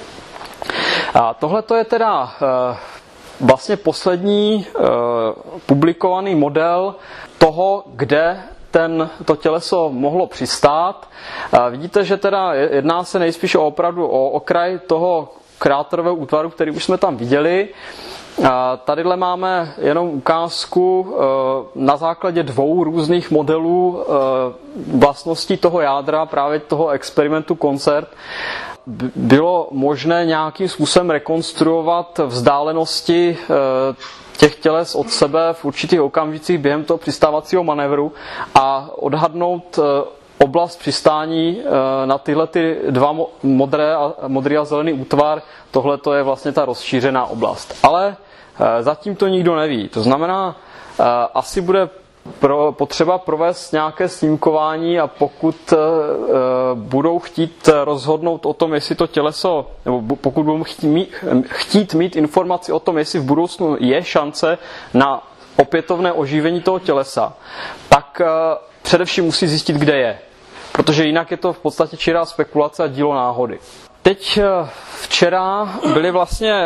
A tohle je teda vlastně poslední publikovaný model toho, kde to těleso mohlo přistát. Vidíte, že teda jedná se nejspíš opravdu o okraj toho kráterového útvaru, který už jsme tam viděli. Tadyhle máme jenom ukázku na základě dvou různých modelů vlastností toho jádra, právě toho experimentu CONCERT. Bylo možné nějakým způsobem rekonstruovat vzdálenosti těch těles od sebe v určitých okamžicích během toho přistávacího manévru a odhadnout oblast přistání na tyhle ty dva modrý a zelený útvar. Tohle to je vlastně ta rozšířená oblast. Ale zatím to nikdo neví. To znamená, asi bude potřeba provést nějaké snímkování, a pokud budou chtít rozhodnout o tom, jestli to těleso, nebo pokud budou chtít mít informaci o tom, jestli v budoucnu je šance na opětovné oživení toho tělesa, tak především musí zjistit, kde je. Protože jinak je to v podstatě čirá spekulace a dílo náhody. Teď včera byly vlastně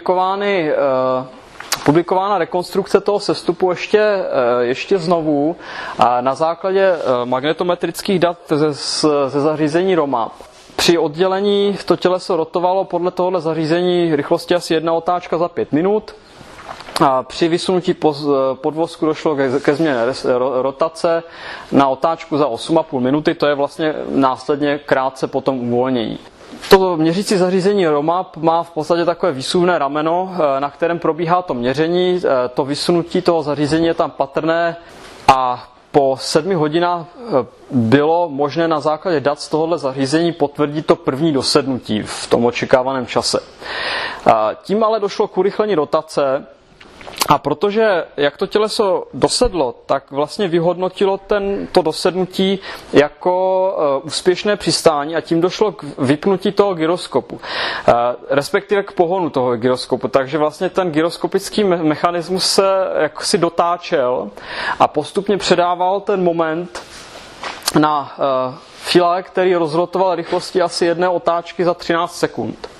publikována rekonstrukce toho sestupu ještě znovu na základě magnetometrických dat ze zařízení ROMAP. Při oddělení to těleso rotovalo podle tohoto zařízení rychlosti asi 1 otáčka za 5 minut. A při vysunutí podvozku došlo ke změně rotace na otáčku za 8,5 minuty, to je vlastně následně krátce potom uvolnění. To měřící zařízení ROMAP má v podstatě takové výsuvné rameno, na kterém probíhá to měření. To vysunutí toho zařízení je tam patrné a po 7 hodinách bylo možné na základě dat z tohoto zařízení potvrdit to první dosednutí v tom očekávaném čase. Tím ale došlo k urychlení rotace, a protože jak to těleso dosedlo, tak vlastně vyhodnotilo to dosednutí jako úspěšné přistání, a tím došlo k vypnutí toho gyroskopu, respektive k pohonu toho gyroskopu. Takže vlastně ten gyroskopický mechanismus se jaksi dotáčel a postupně předával ten moment na filé, který rozrotoval rychlosti asi 1 otáčky za 13 sekund.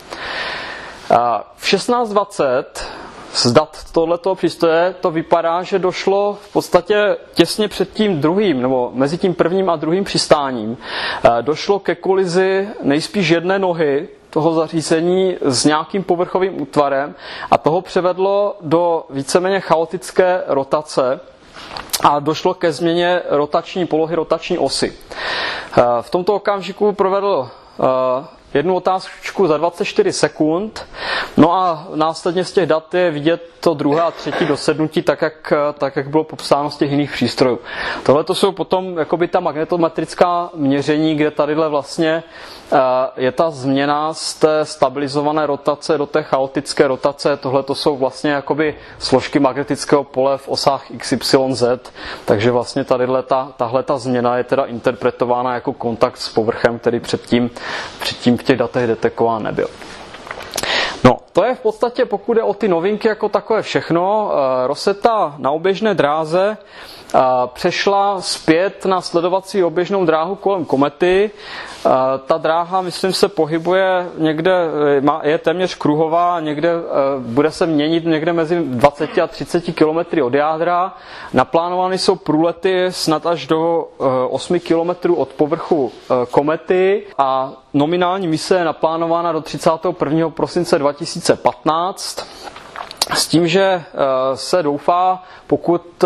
V 16:20 z dat tohletoho přístroje to vypadá, že došlo v podstatě těsně před tím druhým, nebo mezi tím prvním a druhým přistáním, došlo ke kolizi nejspíš jedné nohy toho zařízení s nějakým povrchovým útvarem, a toho převedlo do víceméně chaotické rotace a došlo ke změně rotační polohy, rotační osy. V tomto okamžiku provedl 1 otázku za 24 sekund, no a následně z těch dat je vidět to druhé a třetí dosednutí, tak jak bylo popsáno z těch jiných přístrojů. Tohle to jsou potom jakoby ta magnetometrická měření, kde tadyhle vlastně je ta změna z té stabilizované rotace do té chaotické rotace. Tohle to jsou vlastně jakoby složky magnetického pole v osách XYZ, takže vlastně tahle ta změna je teda interpretována jako kontakt s povrchem, který předtím v těch datech detekován nebyl. No, To je v podstatě, pokud jde o ty novinky jako takové všechno. Rosetta na oběžné dráze přešla zpět na sledovací oběžnou dráhu kolem komety. Ta dráha, myslím, se pohybuje někde, je téměř kruhová, někde bude se měnit někde mezi 20 a 30 km od jádra. Naplánovány jsou průlety snad až do 8 km od povrchu komety a nominální mise je naplánována do 31. prosince 2015 s tím, že se doufá, pokud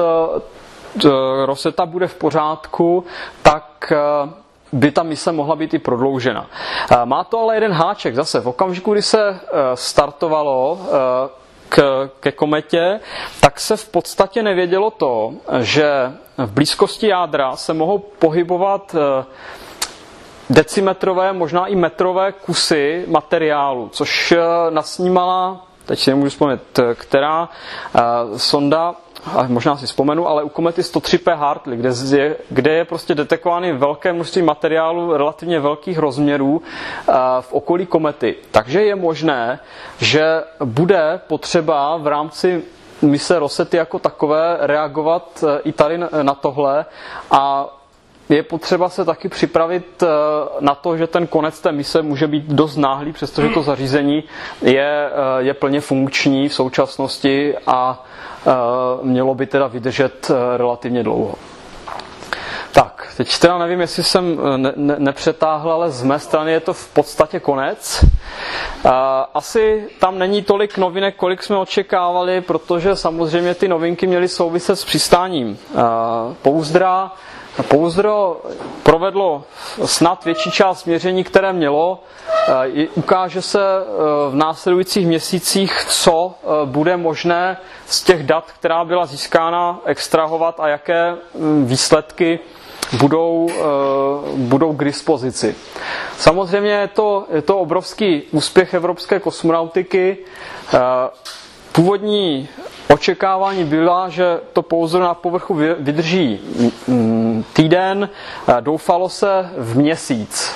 Rosetta bude v pořádku, tak by ta mise mohla být i prodloužena. Má to ale jeden háček zase. V okamžiku, kdy se startovalo ke kometě, tak se v podstatě nevědělo to, že v blízkosti jádra se mohou pohybovat decimetrové, možná i metrové kusy materiálu, což nasnímala, teď si nemůžu vzpomenout, která sonda, možná si vzpomenu, ale u komety 103P Hartley, kde je prostě detekovány velké množství materiálu relativně velkých rozměrů v okolí komety. Takže je možné, že bude potřeba v rámci mise Rosety jako takové reagovat i tady na tohle a je potřeba se taky připravit na to, že ten konec té mise může být dost náhlý, přestože to zařízení je plně funkční v současnosti a mělo by teda vydržet relativně dlouho. Tak, teď teda nevím, jestli jsem nepřetáhl, ale z mé strany je to v podstatě konec. Asi tam není tolik novinek, kolik jsme očekávali, protože samozřejmě ty novinky měly souviset s přistáním Pouzdra. Pouzdro provedlo snad větší část měření, které mělo. Ukáže se v následujících měsících, co bude možné z těch dat, která byla získána, extrahovat a jaké výsledky budou k dispozici. Samozřejmě je to obrovský úspěch evropské kosmonautiky. Původní očekávání byla, že to pouzdro na povrchu vydrží týden, doufalo se v měsíc.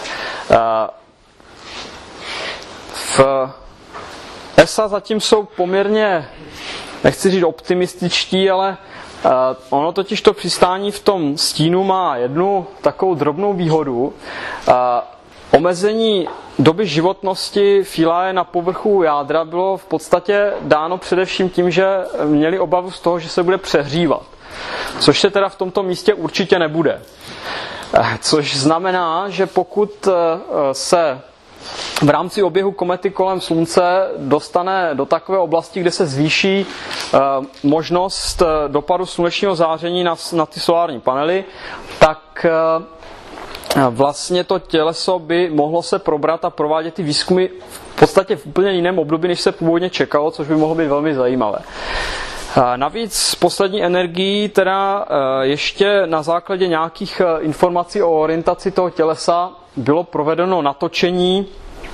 V ESA zatím jsou poměrně, nechci říct optimističtí, ale ono totiž to přistání v tom stínu má jednu takovou drobnou výhodu. Omezení doby životnosti Philae na povrchu jádra bylo v podstatě dáno především tím, že měli obavu z toho, že se bude přehřívat. Což se teda v tomto místě určitě nebude. Což znamená, že pokud se v rámci oběhu komety kolem Slunce dostane do takové oblasti, kde se zvýší možnost dopadu slunečního záření na ty solární panely, tak vlastně to těleso by mohlo se probrat a provádět ty výzkumy v podstatě v úplně jiném období, než se původně čekalo, což by mohlo být velmi zajímavé. Navíc s poslední energií teda ještě na základě nějakých informací o orientaci toho tělesa bylo provedeno natočení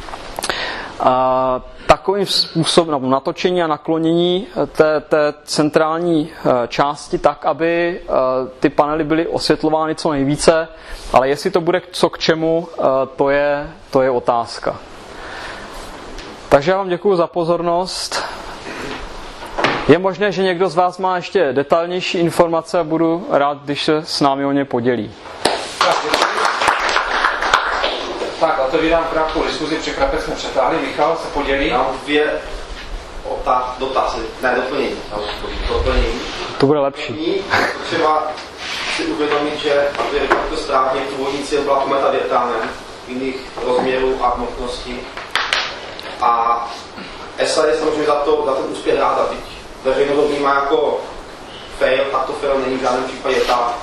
takovým způsobem, natočení a naklonění té centrální části tak, aby ty panely byly osvětlovány co nejvíce, ale jestli to bude co k čemu, to je otázka. Takže já vám děkuji za pozornost. Je možné, že někdo z vás má ještě detailnější informace a budu rád, když se s námi o ně podělí. Tak, otevírám krátkou diskuzi, překvapně jsme přetáhli. Michal se podělí. Já mám dvě dotazy, ne doplnění. To bude lepší. Třeba si uvědomit, že aby to správně původní cíl byla kometa Virtanen, jiných rozměrů a hmotností. A ESA je samozřejmě za ten úspěch ráda. Teď veřejnost ho vnímá jako fail, tak to fail není v žádném případě.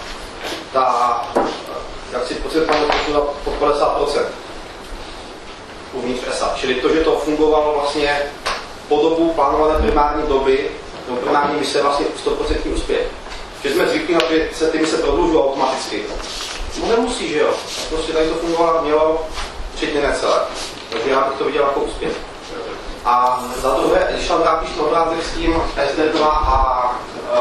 Jak si pocit máme pod 50% uvnitř ESA. Čili to, že to fungovalo vlastně po dobu plánované primární doby, nebo primární mise vlastně 100% úspěch. Že jsme zvyklí na to, že se ty mise prodlužují automaticky. No nemusí, že jo. Prostě tady to fungovalo, mělo 3 dny necelé. Takže já bych to viděl jako úspěch. A za druhé, když tam trápíš ten obrázek s tím SD2 a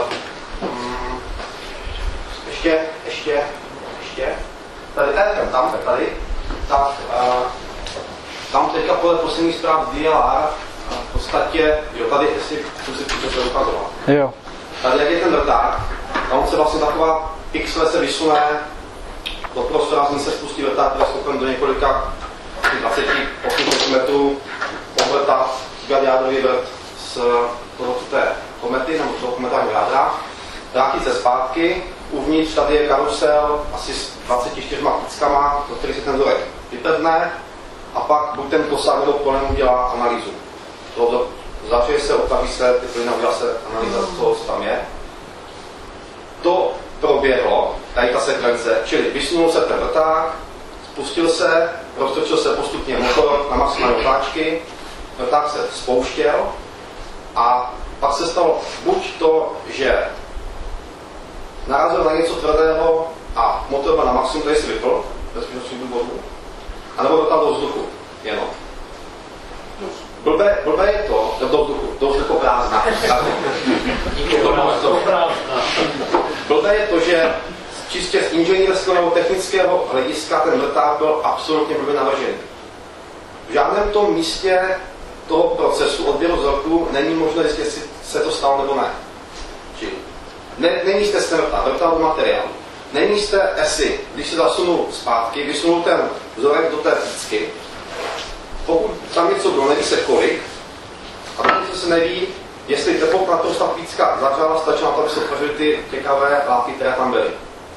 ještě tady, tak tam teďka podle posledních zpráv DLR, podstatě, jo, tady, jestli jsem si to ukazoval. Jo. Tady, jak je ten vrták, a on se vlastně taková pixle se vysune do prostora, z ní se spustí vrták, který je schopen do několika 20 metrů obletat jádrový vrt z té komety, nebo toho kometárního jádra, vrátit se zpátky, uvnitř tady je karusel asi s 24 píckama, do kterých se ten vzorek vypevne, a pak buď ten kosák nebo polem udělá analýzu. Zavřeje se, otaví se, ty plyny, udělá se analýza toho, co tam je. To proběhlo, tady ta sekvence, čili vysunul se ten vrták, spustil se, roztočil se postupně motor na maximální otáčky, vrták se spouštěl a pak se stalo buď to, že narazil na něco tvrdého a motor byl na maximum, který si vypl, bezpečnostní důvodu, anebo dotal do vzduchu, jenom. Blbé je to, do vzduchu prázdná. Blbé je to, že čistě z inženýrského nebo technického hlediska ten vrták byl absolutně blbě navržený. V žádném tom místě toho procesu odběru vzorku není možné zjistit, jestli se to stalo nebo ne. Není jste ten vrták do materiálu. Není jste ESI, když se zasunul zpátky, vysunul ten vzorek do té pícky, pokud tam něco bylo, neví se kolik, a pokud se neví, jestli teplotná ta pícka zavřela, stačila to, aby se otvořily ty těkavé látky, které tam byly.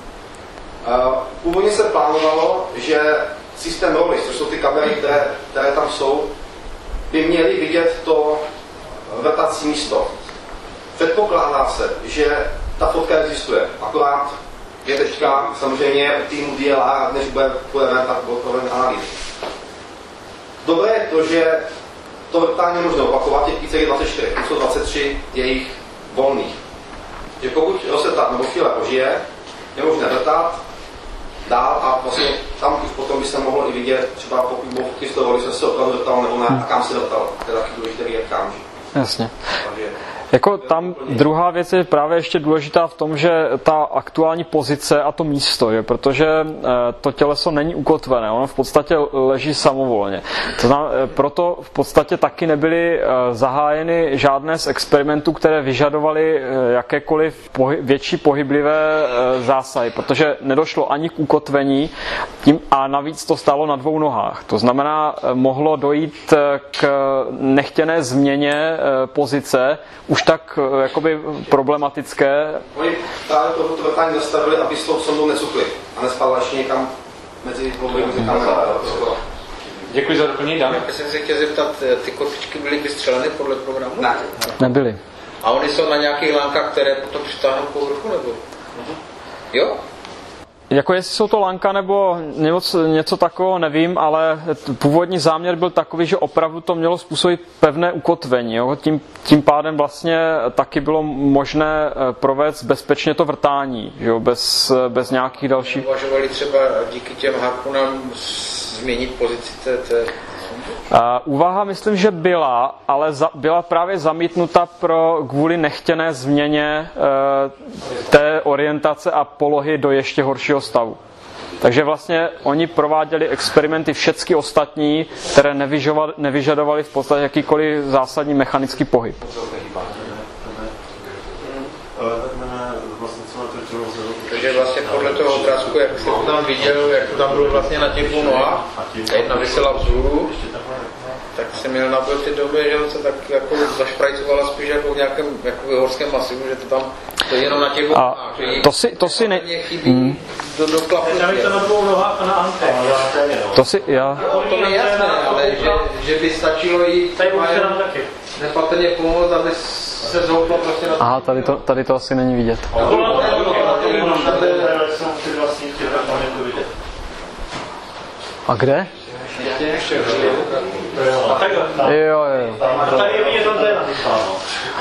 Původně se plánovalo, že systém ROLIS, což jsou ty kamery, které tam jsou, by měly vidět to vrtací místo. Předpokládá se, že ta fotka existuje, akorát je teďka samozřejmě u týmu DLR, než budeme tak proveden analýzy. Dobré je to, že to vrtání je možné opakovat, těch pícek je 24, tam jsou 23 jejich volných. Že pokud rozsetat nebo chvíle požije, je možné vrtat dál a vlastně tam už potom by se mohlo i vidět, třeba pokud bylo fotky z toho, jestli se opravdu vrtalo nebo ne, a kam se vrtalo. To je taky důležité vidět kam. Jasně. Jako tam druhá věc je právě ještě důležitá v tom, že ta aktuální pozice a to místo, je, protože to těleso není ukotvené, ono v podstatě leží samovolně. To znamená, proto v podstatě taky nebyly zahájeny žádné z experimentů, které vyžadovaly jakékoliv větší pohyblivé zásahy, protože nedošlo ani k ukotvení a navíc to stálo na dvou nohách. To znamená, mohlo dojít k nechtěné změně pozice, už tak jakoby problematické. Oni právě tohoto vrtání zastavili, aby s tou sondou necukli a nespadla ještě někam mezi kamerami. Děkuji za doplnění, Dan. Já jsem se chtěl zeptat, ty kotvičky byly vystřeleny podle programu? Ne. Nebyly. A oni jsou na nějakých lánkách, které potom přitáhnou po vrchu, nebo? Jo? Jako jestli jsou to lanka nebo něco takového, nevím, ale původní záměr byl takový, že opravdu to mělo způsobit pevné ukotvení. Jo? Tím pádem vlastně taky bylo možné provést bezpečně to vrtání, jo? Bez nějakých dalších... Uvažovali třeba díky těm harpunám změnit pozici té... Úvaha myslím, že byla, ale byla právě zamítnuta kvůli nechtěné změně té orientace a polohy do ještě horšího stavu. Takže vlastně oni prováděli experimenty všechny ostatní, které nevyžadovaly v podstatě jakýkoliv zásadní mechanický pohyb. Takže vlastně podle toho obrázku, jak jsem to tam viděl, jak to tam bylo vlastně na těch dvou nohách, a jedna vysela vzhůru, tak jsem měl nabil ty doby, že on se tak jako zašprajcovala spíš jako v nějakém jako horském masivu, že to tam to je jenom na těch dvou nohách. To si ne... chybí do klapu. Já bych to na dvou nohách a na antě. To si, já... To mi je jasné, ale že by stačilo jít nepatrně pomoct, aby se zhouplo prostě na to. Aha, tady to asi není vidět. A kde? Jo. A tady je vidět, to je napsáno.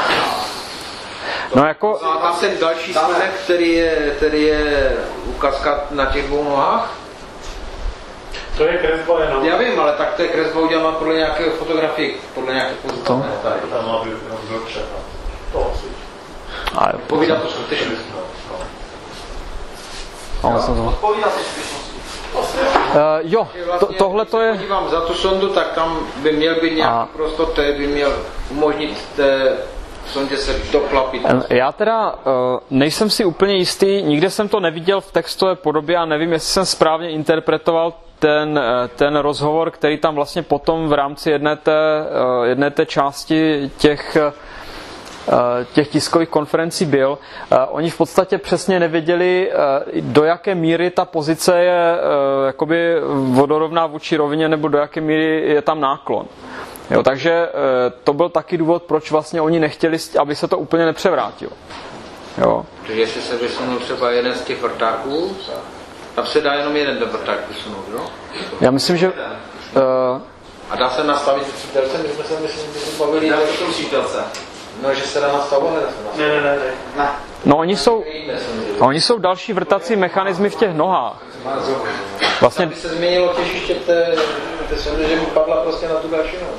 No jako... A tam ten další snímek, který je ukázka na těch dvou nohách. To je kresba jenom. Já vím, ale tak to je kresba udělána podle nějaké fotografie, podle nějaké pozice. Tam má byl třeba. To asi. Povídá to skutečně. Odpovídá to skutečnosti. Jo, tohle to je... Podívám za tu sondu, tak tam by měl být nějaký prostor, který by měl umožnit té sondě se doklapit. Já teda nejsem si úplně jistý, nikde jsem to neviděl v textové podobě a nevím, jestli jsem správně interpretoval ten rozhovor, který tam vlastně potom v rámci jedné té části těch tiskových konferencí byl. Oni v podstatě přesně nevěděli, do jaké míry ta pozice je jakoby vodorovná vůči rovině, nebo do jaké míry je tam náklon. Jo, takže to byl taky důvod, proč vlastně oni nechtěli, aby se to úplně nepřevrátilo. Jo. Takže jestli se vysunul třeba jeden z těch vrtáků, tam se dá jenom jeden vrták vysunout, jo? Já myslím, že... A dá se nastavit v přítelce? My jsme se bavili... Jak to v přítelce? No, že se dá nastavovat, nedá se nastavovat. Ne. No, oni jsou další vrtací mechanismy v těch nohách. Vlastně... Aby se změnilo těžiště té sondy, že mu padla prostě na tu další nohu.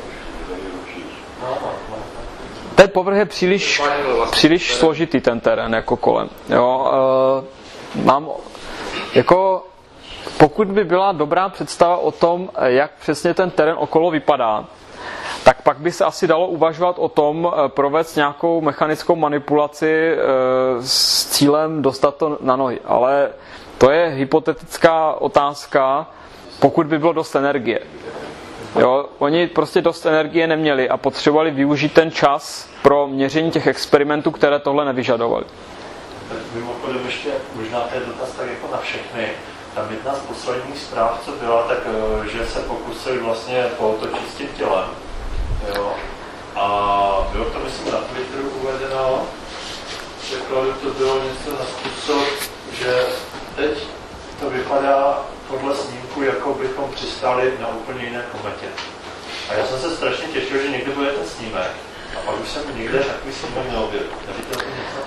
Ten povrch je příliš složitý, ten terén jako kolem. Jo, pokud by byla dobrá představa o tom, jak přesně ten terén okolo vypadá, tak pak by se asi dalo uvažovat o tom provést nějakou mechanickou manipulaci s cílem dostat to na nohy. Ale to je hypotetická otázka, pokud by bylo dost energie. Jo, oni prostě dost energie neměli a potřebovali využít ten čas pro měření těch experimentů, které tohle nevyžadovaly. Mimochodem ještě možná to je dotaz tak jako na všechny. Tam jedna z posledních zpráv, co byla, tak že se pokusili vlastně pootočit s tím tělem. Jo. A bylo to, myslím, na Twitteru uvedeno, překladu to bylo něco na způsob, že teď to vypadá podle snímku, jako bychom přistáli na úplně jiné kometě. A já jsem se strašně těšil, že někdy bude ten snímek. A pak už jsem nikde takový snímek neobjevil. Nevíte o tom něco?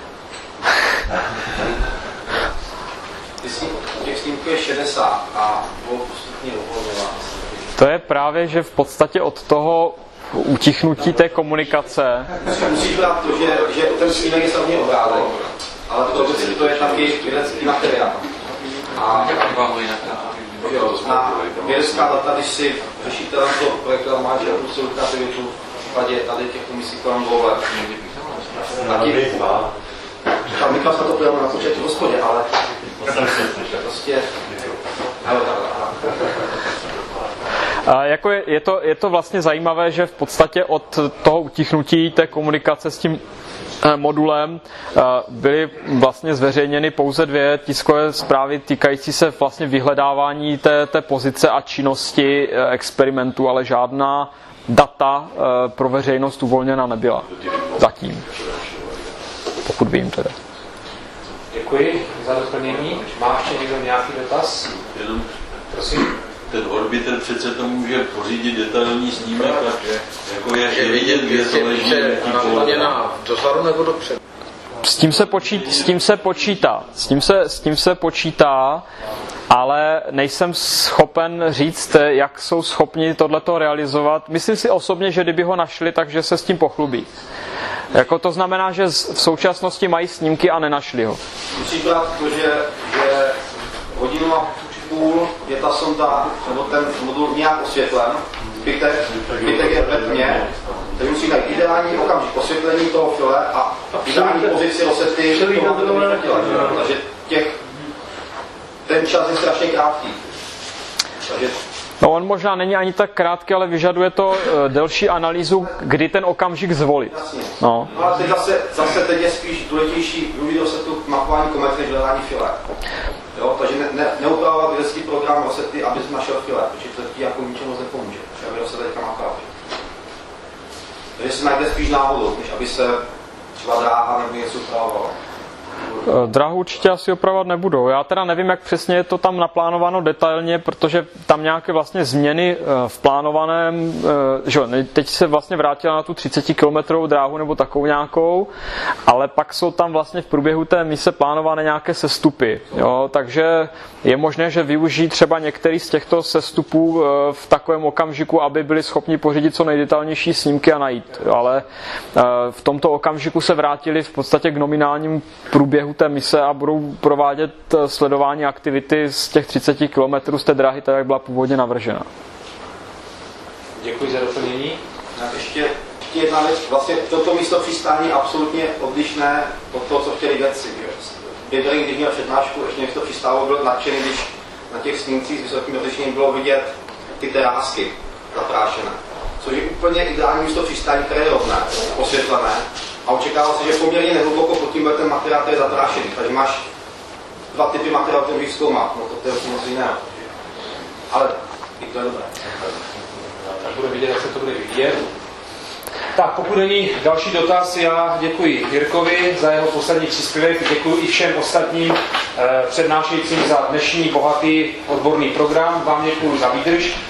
Těch snímků je 60 a bylo postupně uvolňovat. To je právě, že v podstatě od toho utichnutí té komunikace... Musíš brát to, že ten snímek je samozřejmě obrázek, ale to je taky vědecký materiál. A na vědecká data, když si řešitelem toho projektu tam máš absolutní aktivitu v případě tady těchto misí kolem 2 let. Tam Mikal jsme to pojeli na počátku v hospodě, ale prostě... Jako je to vlastně zajímavé, že v podstatě od toho utichnutí té komunikace s tím modulem byly vlastně zveřejněny pouze 2 tiskové zprávy týkající se vlastně vyhledávání té pozice a činnosti experimentu, ale žádná data pro veřejnost uvolněna nebyla zatím. Pokud vím teda. Děkuji za doplnění. Má ještě někdo nějaký dotaz? Prosím. Ten orbiter přece to může pořídit detailní snímek, jako je vidět, kde to leží. Nakloněná dozadu nebo dopředu? S tím se počítá, ale nejsem schopen říct, jak jsou schopni tohleto realizovat. Myslím si osobně, že kdyby ho našli, takže se s tím pochlubí. Jako to znamená, že v současnosti mají snímky a nenašli ho. Příklad to, že hodinu a půl je ta sonda, nebo ten modul nějak osvětlen, zbytek je ve tmě, takže musí najít ideální okamžik osvětlení toho file a ideální pozici rosety toho fotila. Takže ten čas je strašně krátký. Takže no, on možná není ani tak krátký, ale vyžaduje to delší analýzu, kdy ten okamžik zvolit. No. No ale zase teď je spíš důležitější využít rosetu mapování komet než hledání file. Jo, takže neupravovat vědecký program rosety, aby se našel file, protože to ti jako ničemu moc nepomůže, protože aby roseta teďka mapala. Takže se najde spíš náhodou, než aby se třeba dráha nebo něco upravovalo. Dráhu určitě asi opravovat nebudou. Já teda nevím, jak přesně je to tam naplánováno detailně, protože tam nějaké vlastně změny v plánovaném, že teď se vlastně vrátila na tu 30 km dráhu nebo takovou nějakou, ale pak jsou tam vlastně v průběhu té mise plánované nějaké sestupy. Jo? Takže je možné, že využijí třeba některý z těchto sestupů v takovém okamžiku, aby byli schopni pořídit co nejdetailnější snímky a najít. Ale v tomto okamžiku se vrátili v podstatě k nominálnímu průběhu té mise a budou provádět sledování aktivity z těch 30 km z té dráhy, tak jak byla původně navržena. Děkuji za doplnění. Ještě jedna věc, vlastně toto místo přistání je absolutně odlišné od toho, co chtěli vědci. Bědering, když měl přednášku, ještě než to přistálo, byl nadšený, když na těch snímcích s vysokým rozlišením bylo vidět ty terásky zaprášené. Což je úplně ideální místo přistání, které je rovné, osvětlené. A očekávalo se, že poměrně nehluboko pod tím bude ten materiál, který je zaprášený. Takže máš dva typy materiálu, který můžeš zkoumat. No to je moc jiného. Ale i to je dobré. Tak bude vidět, jak se to bude vyvíjet. Tak, pokud není další dotaz, já děkuji Jirkovi za jeho poslední příspěvek, děkuji i všem ostatním přednášejícím za dnešní bohatý odborný program, vám děkuji za výdrž.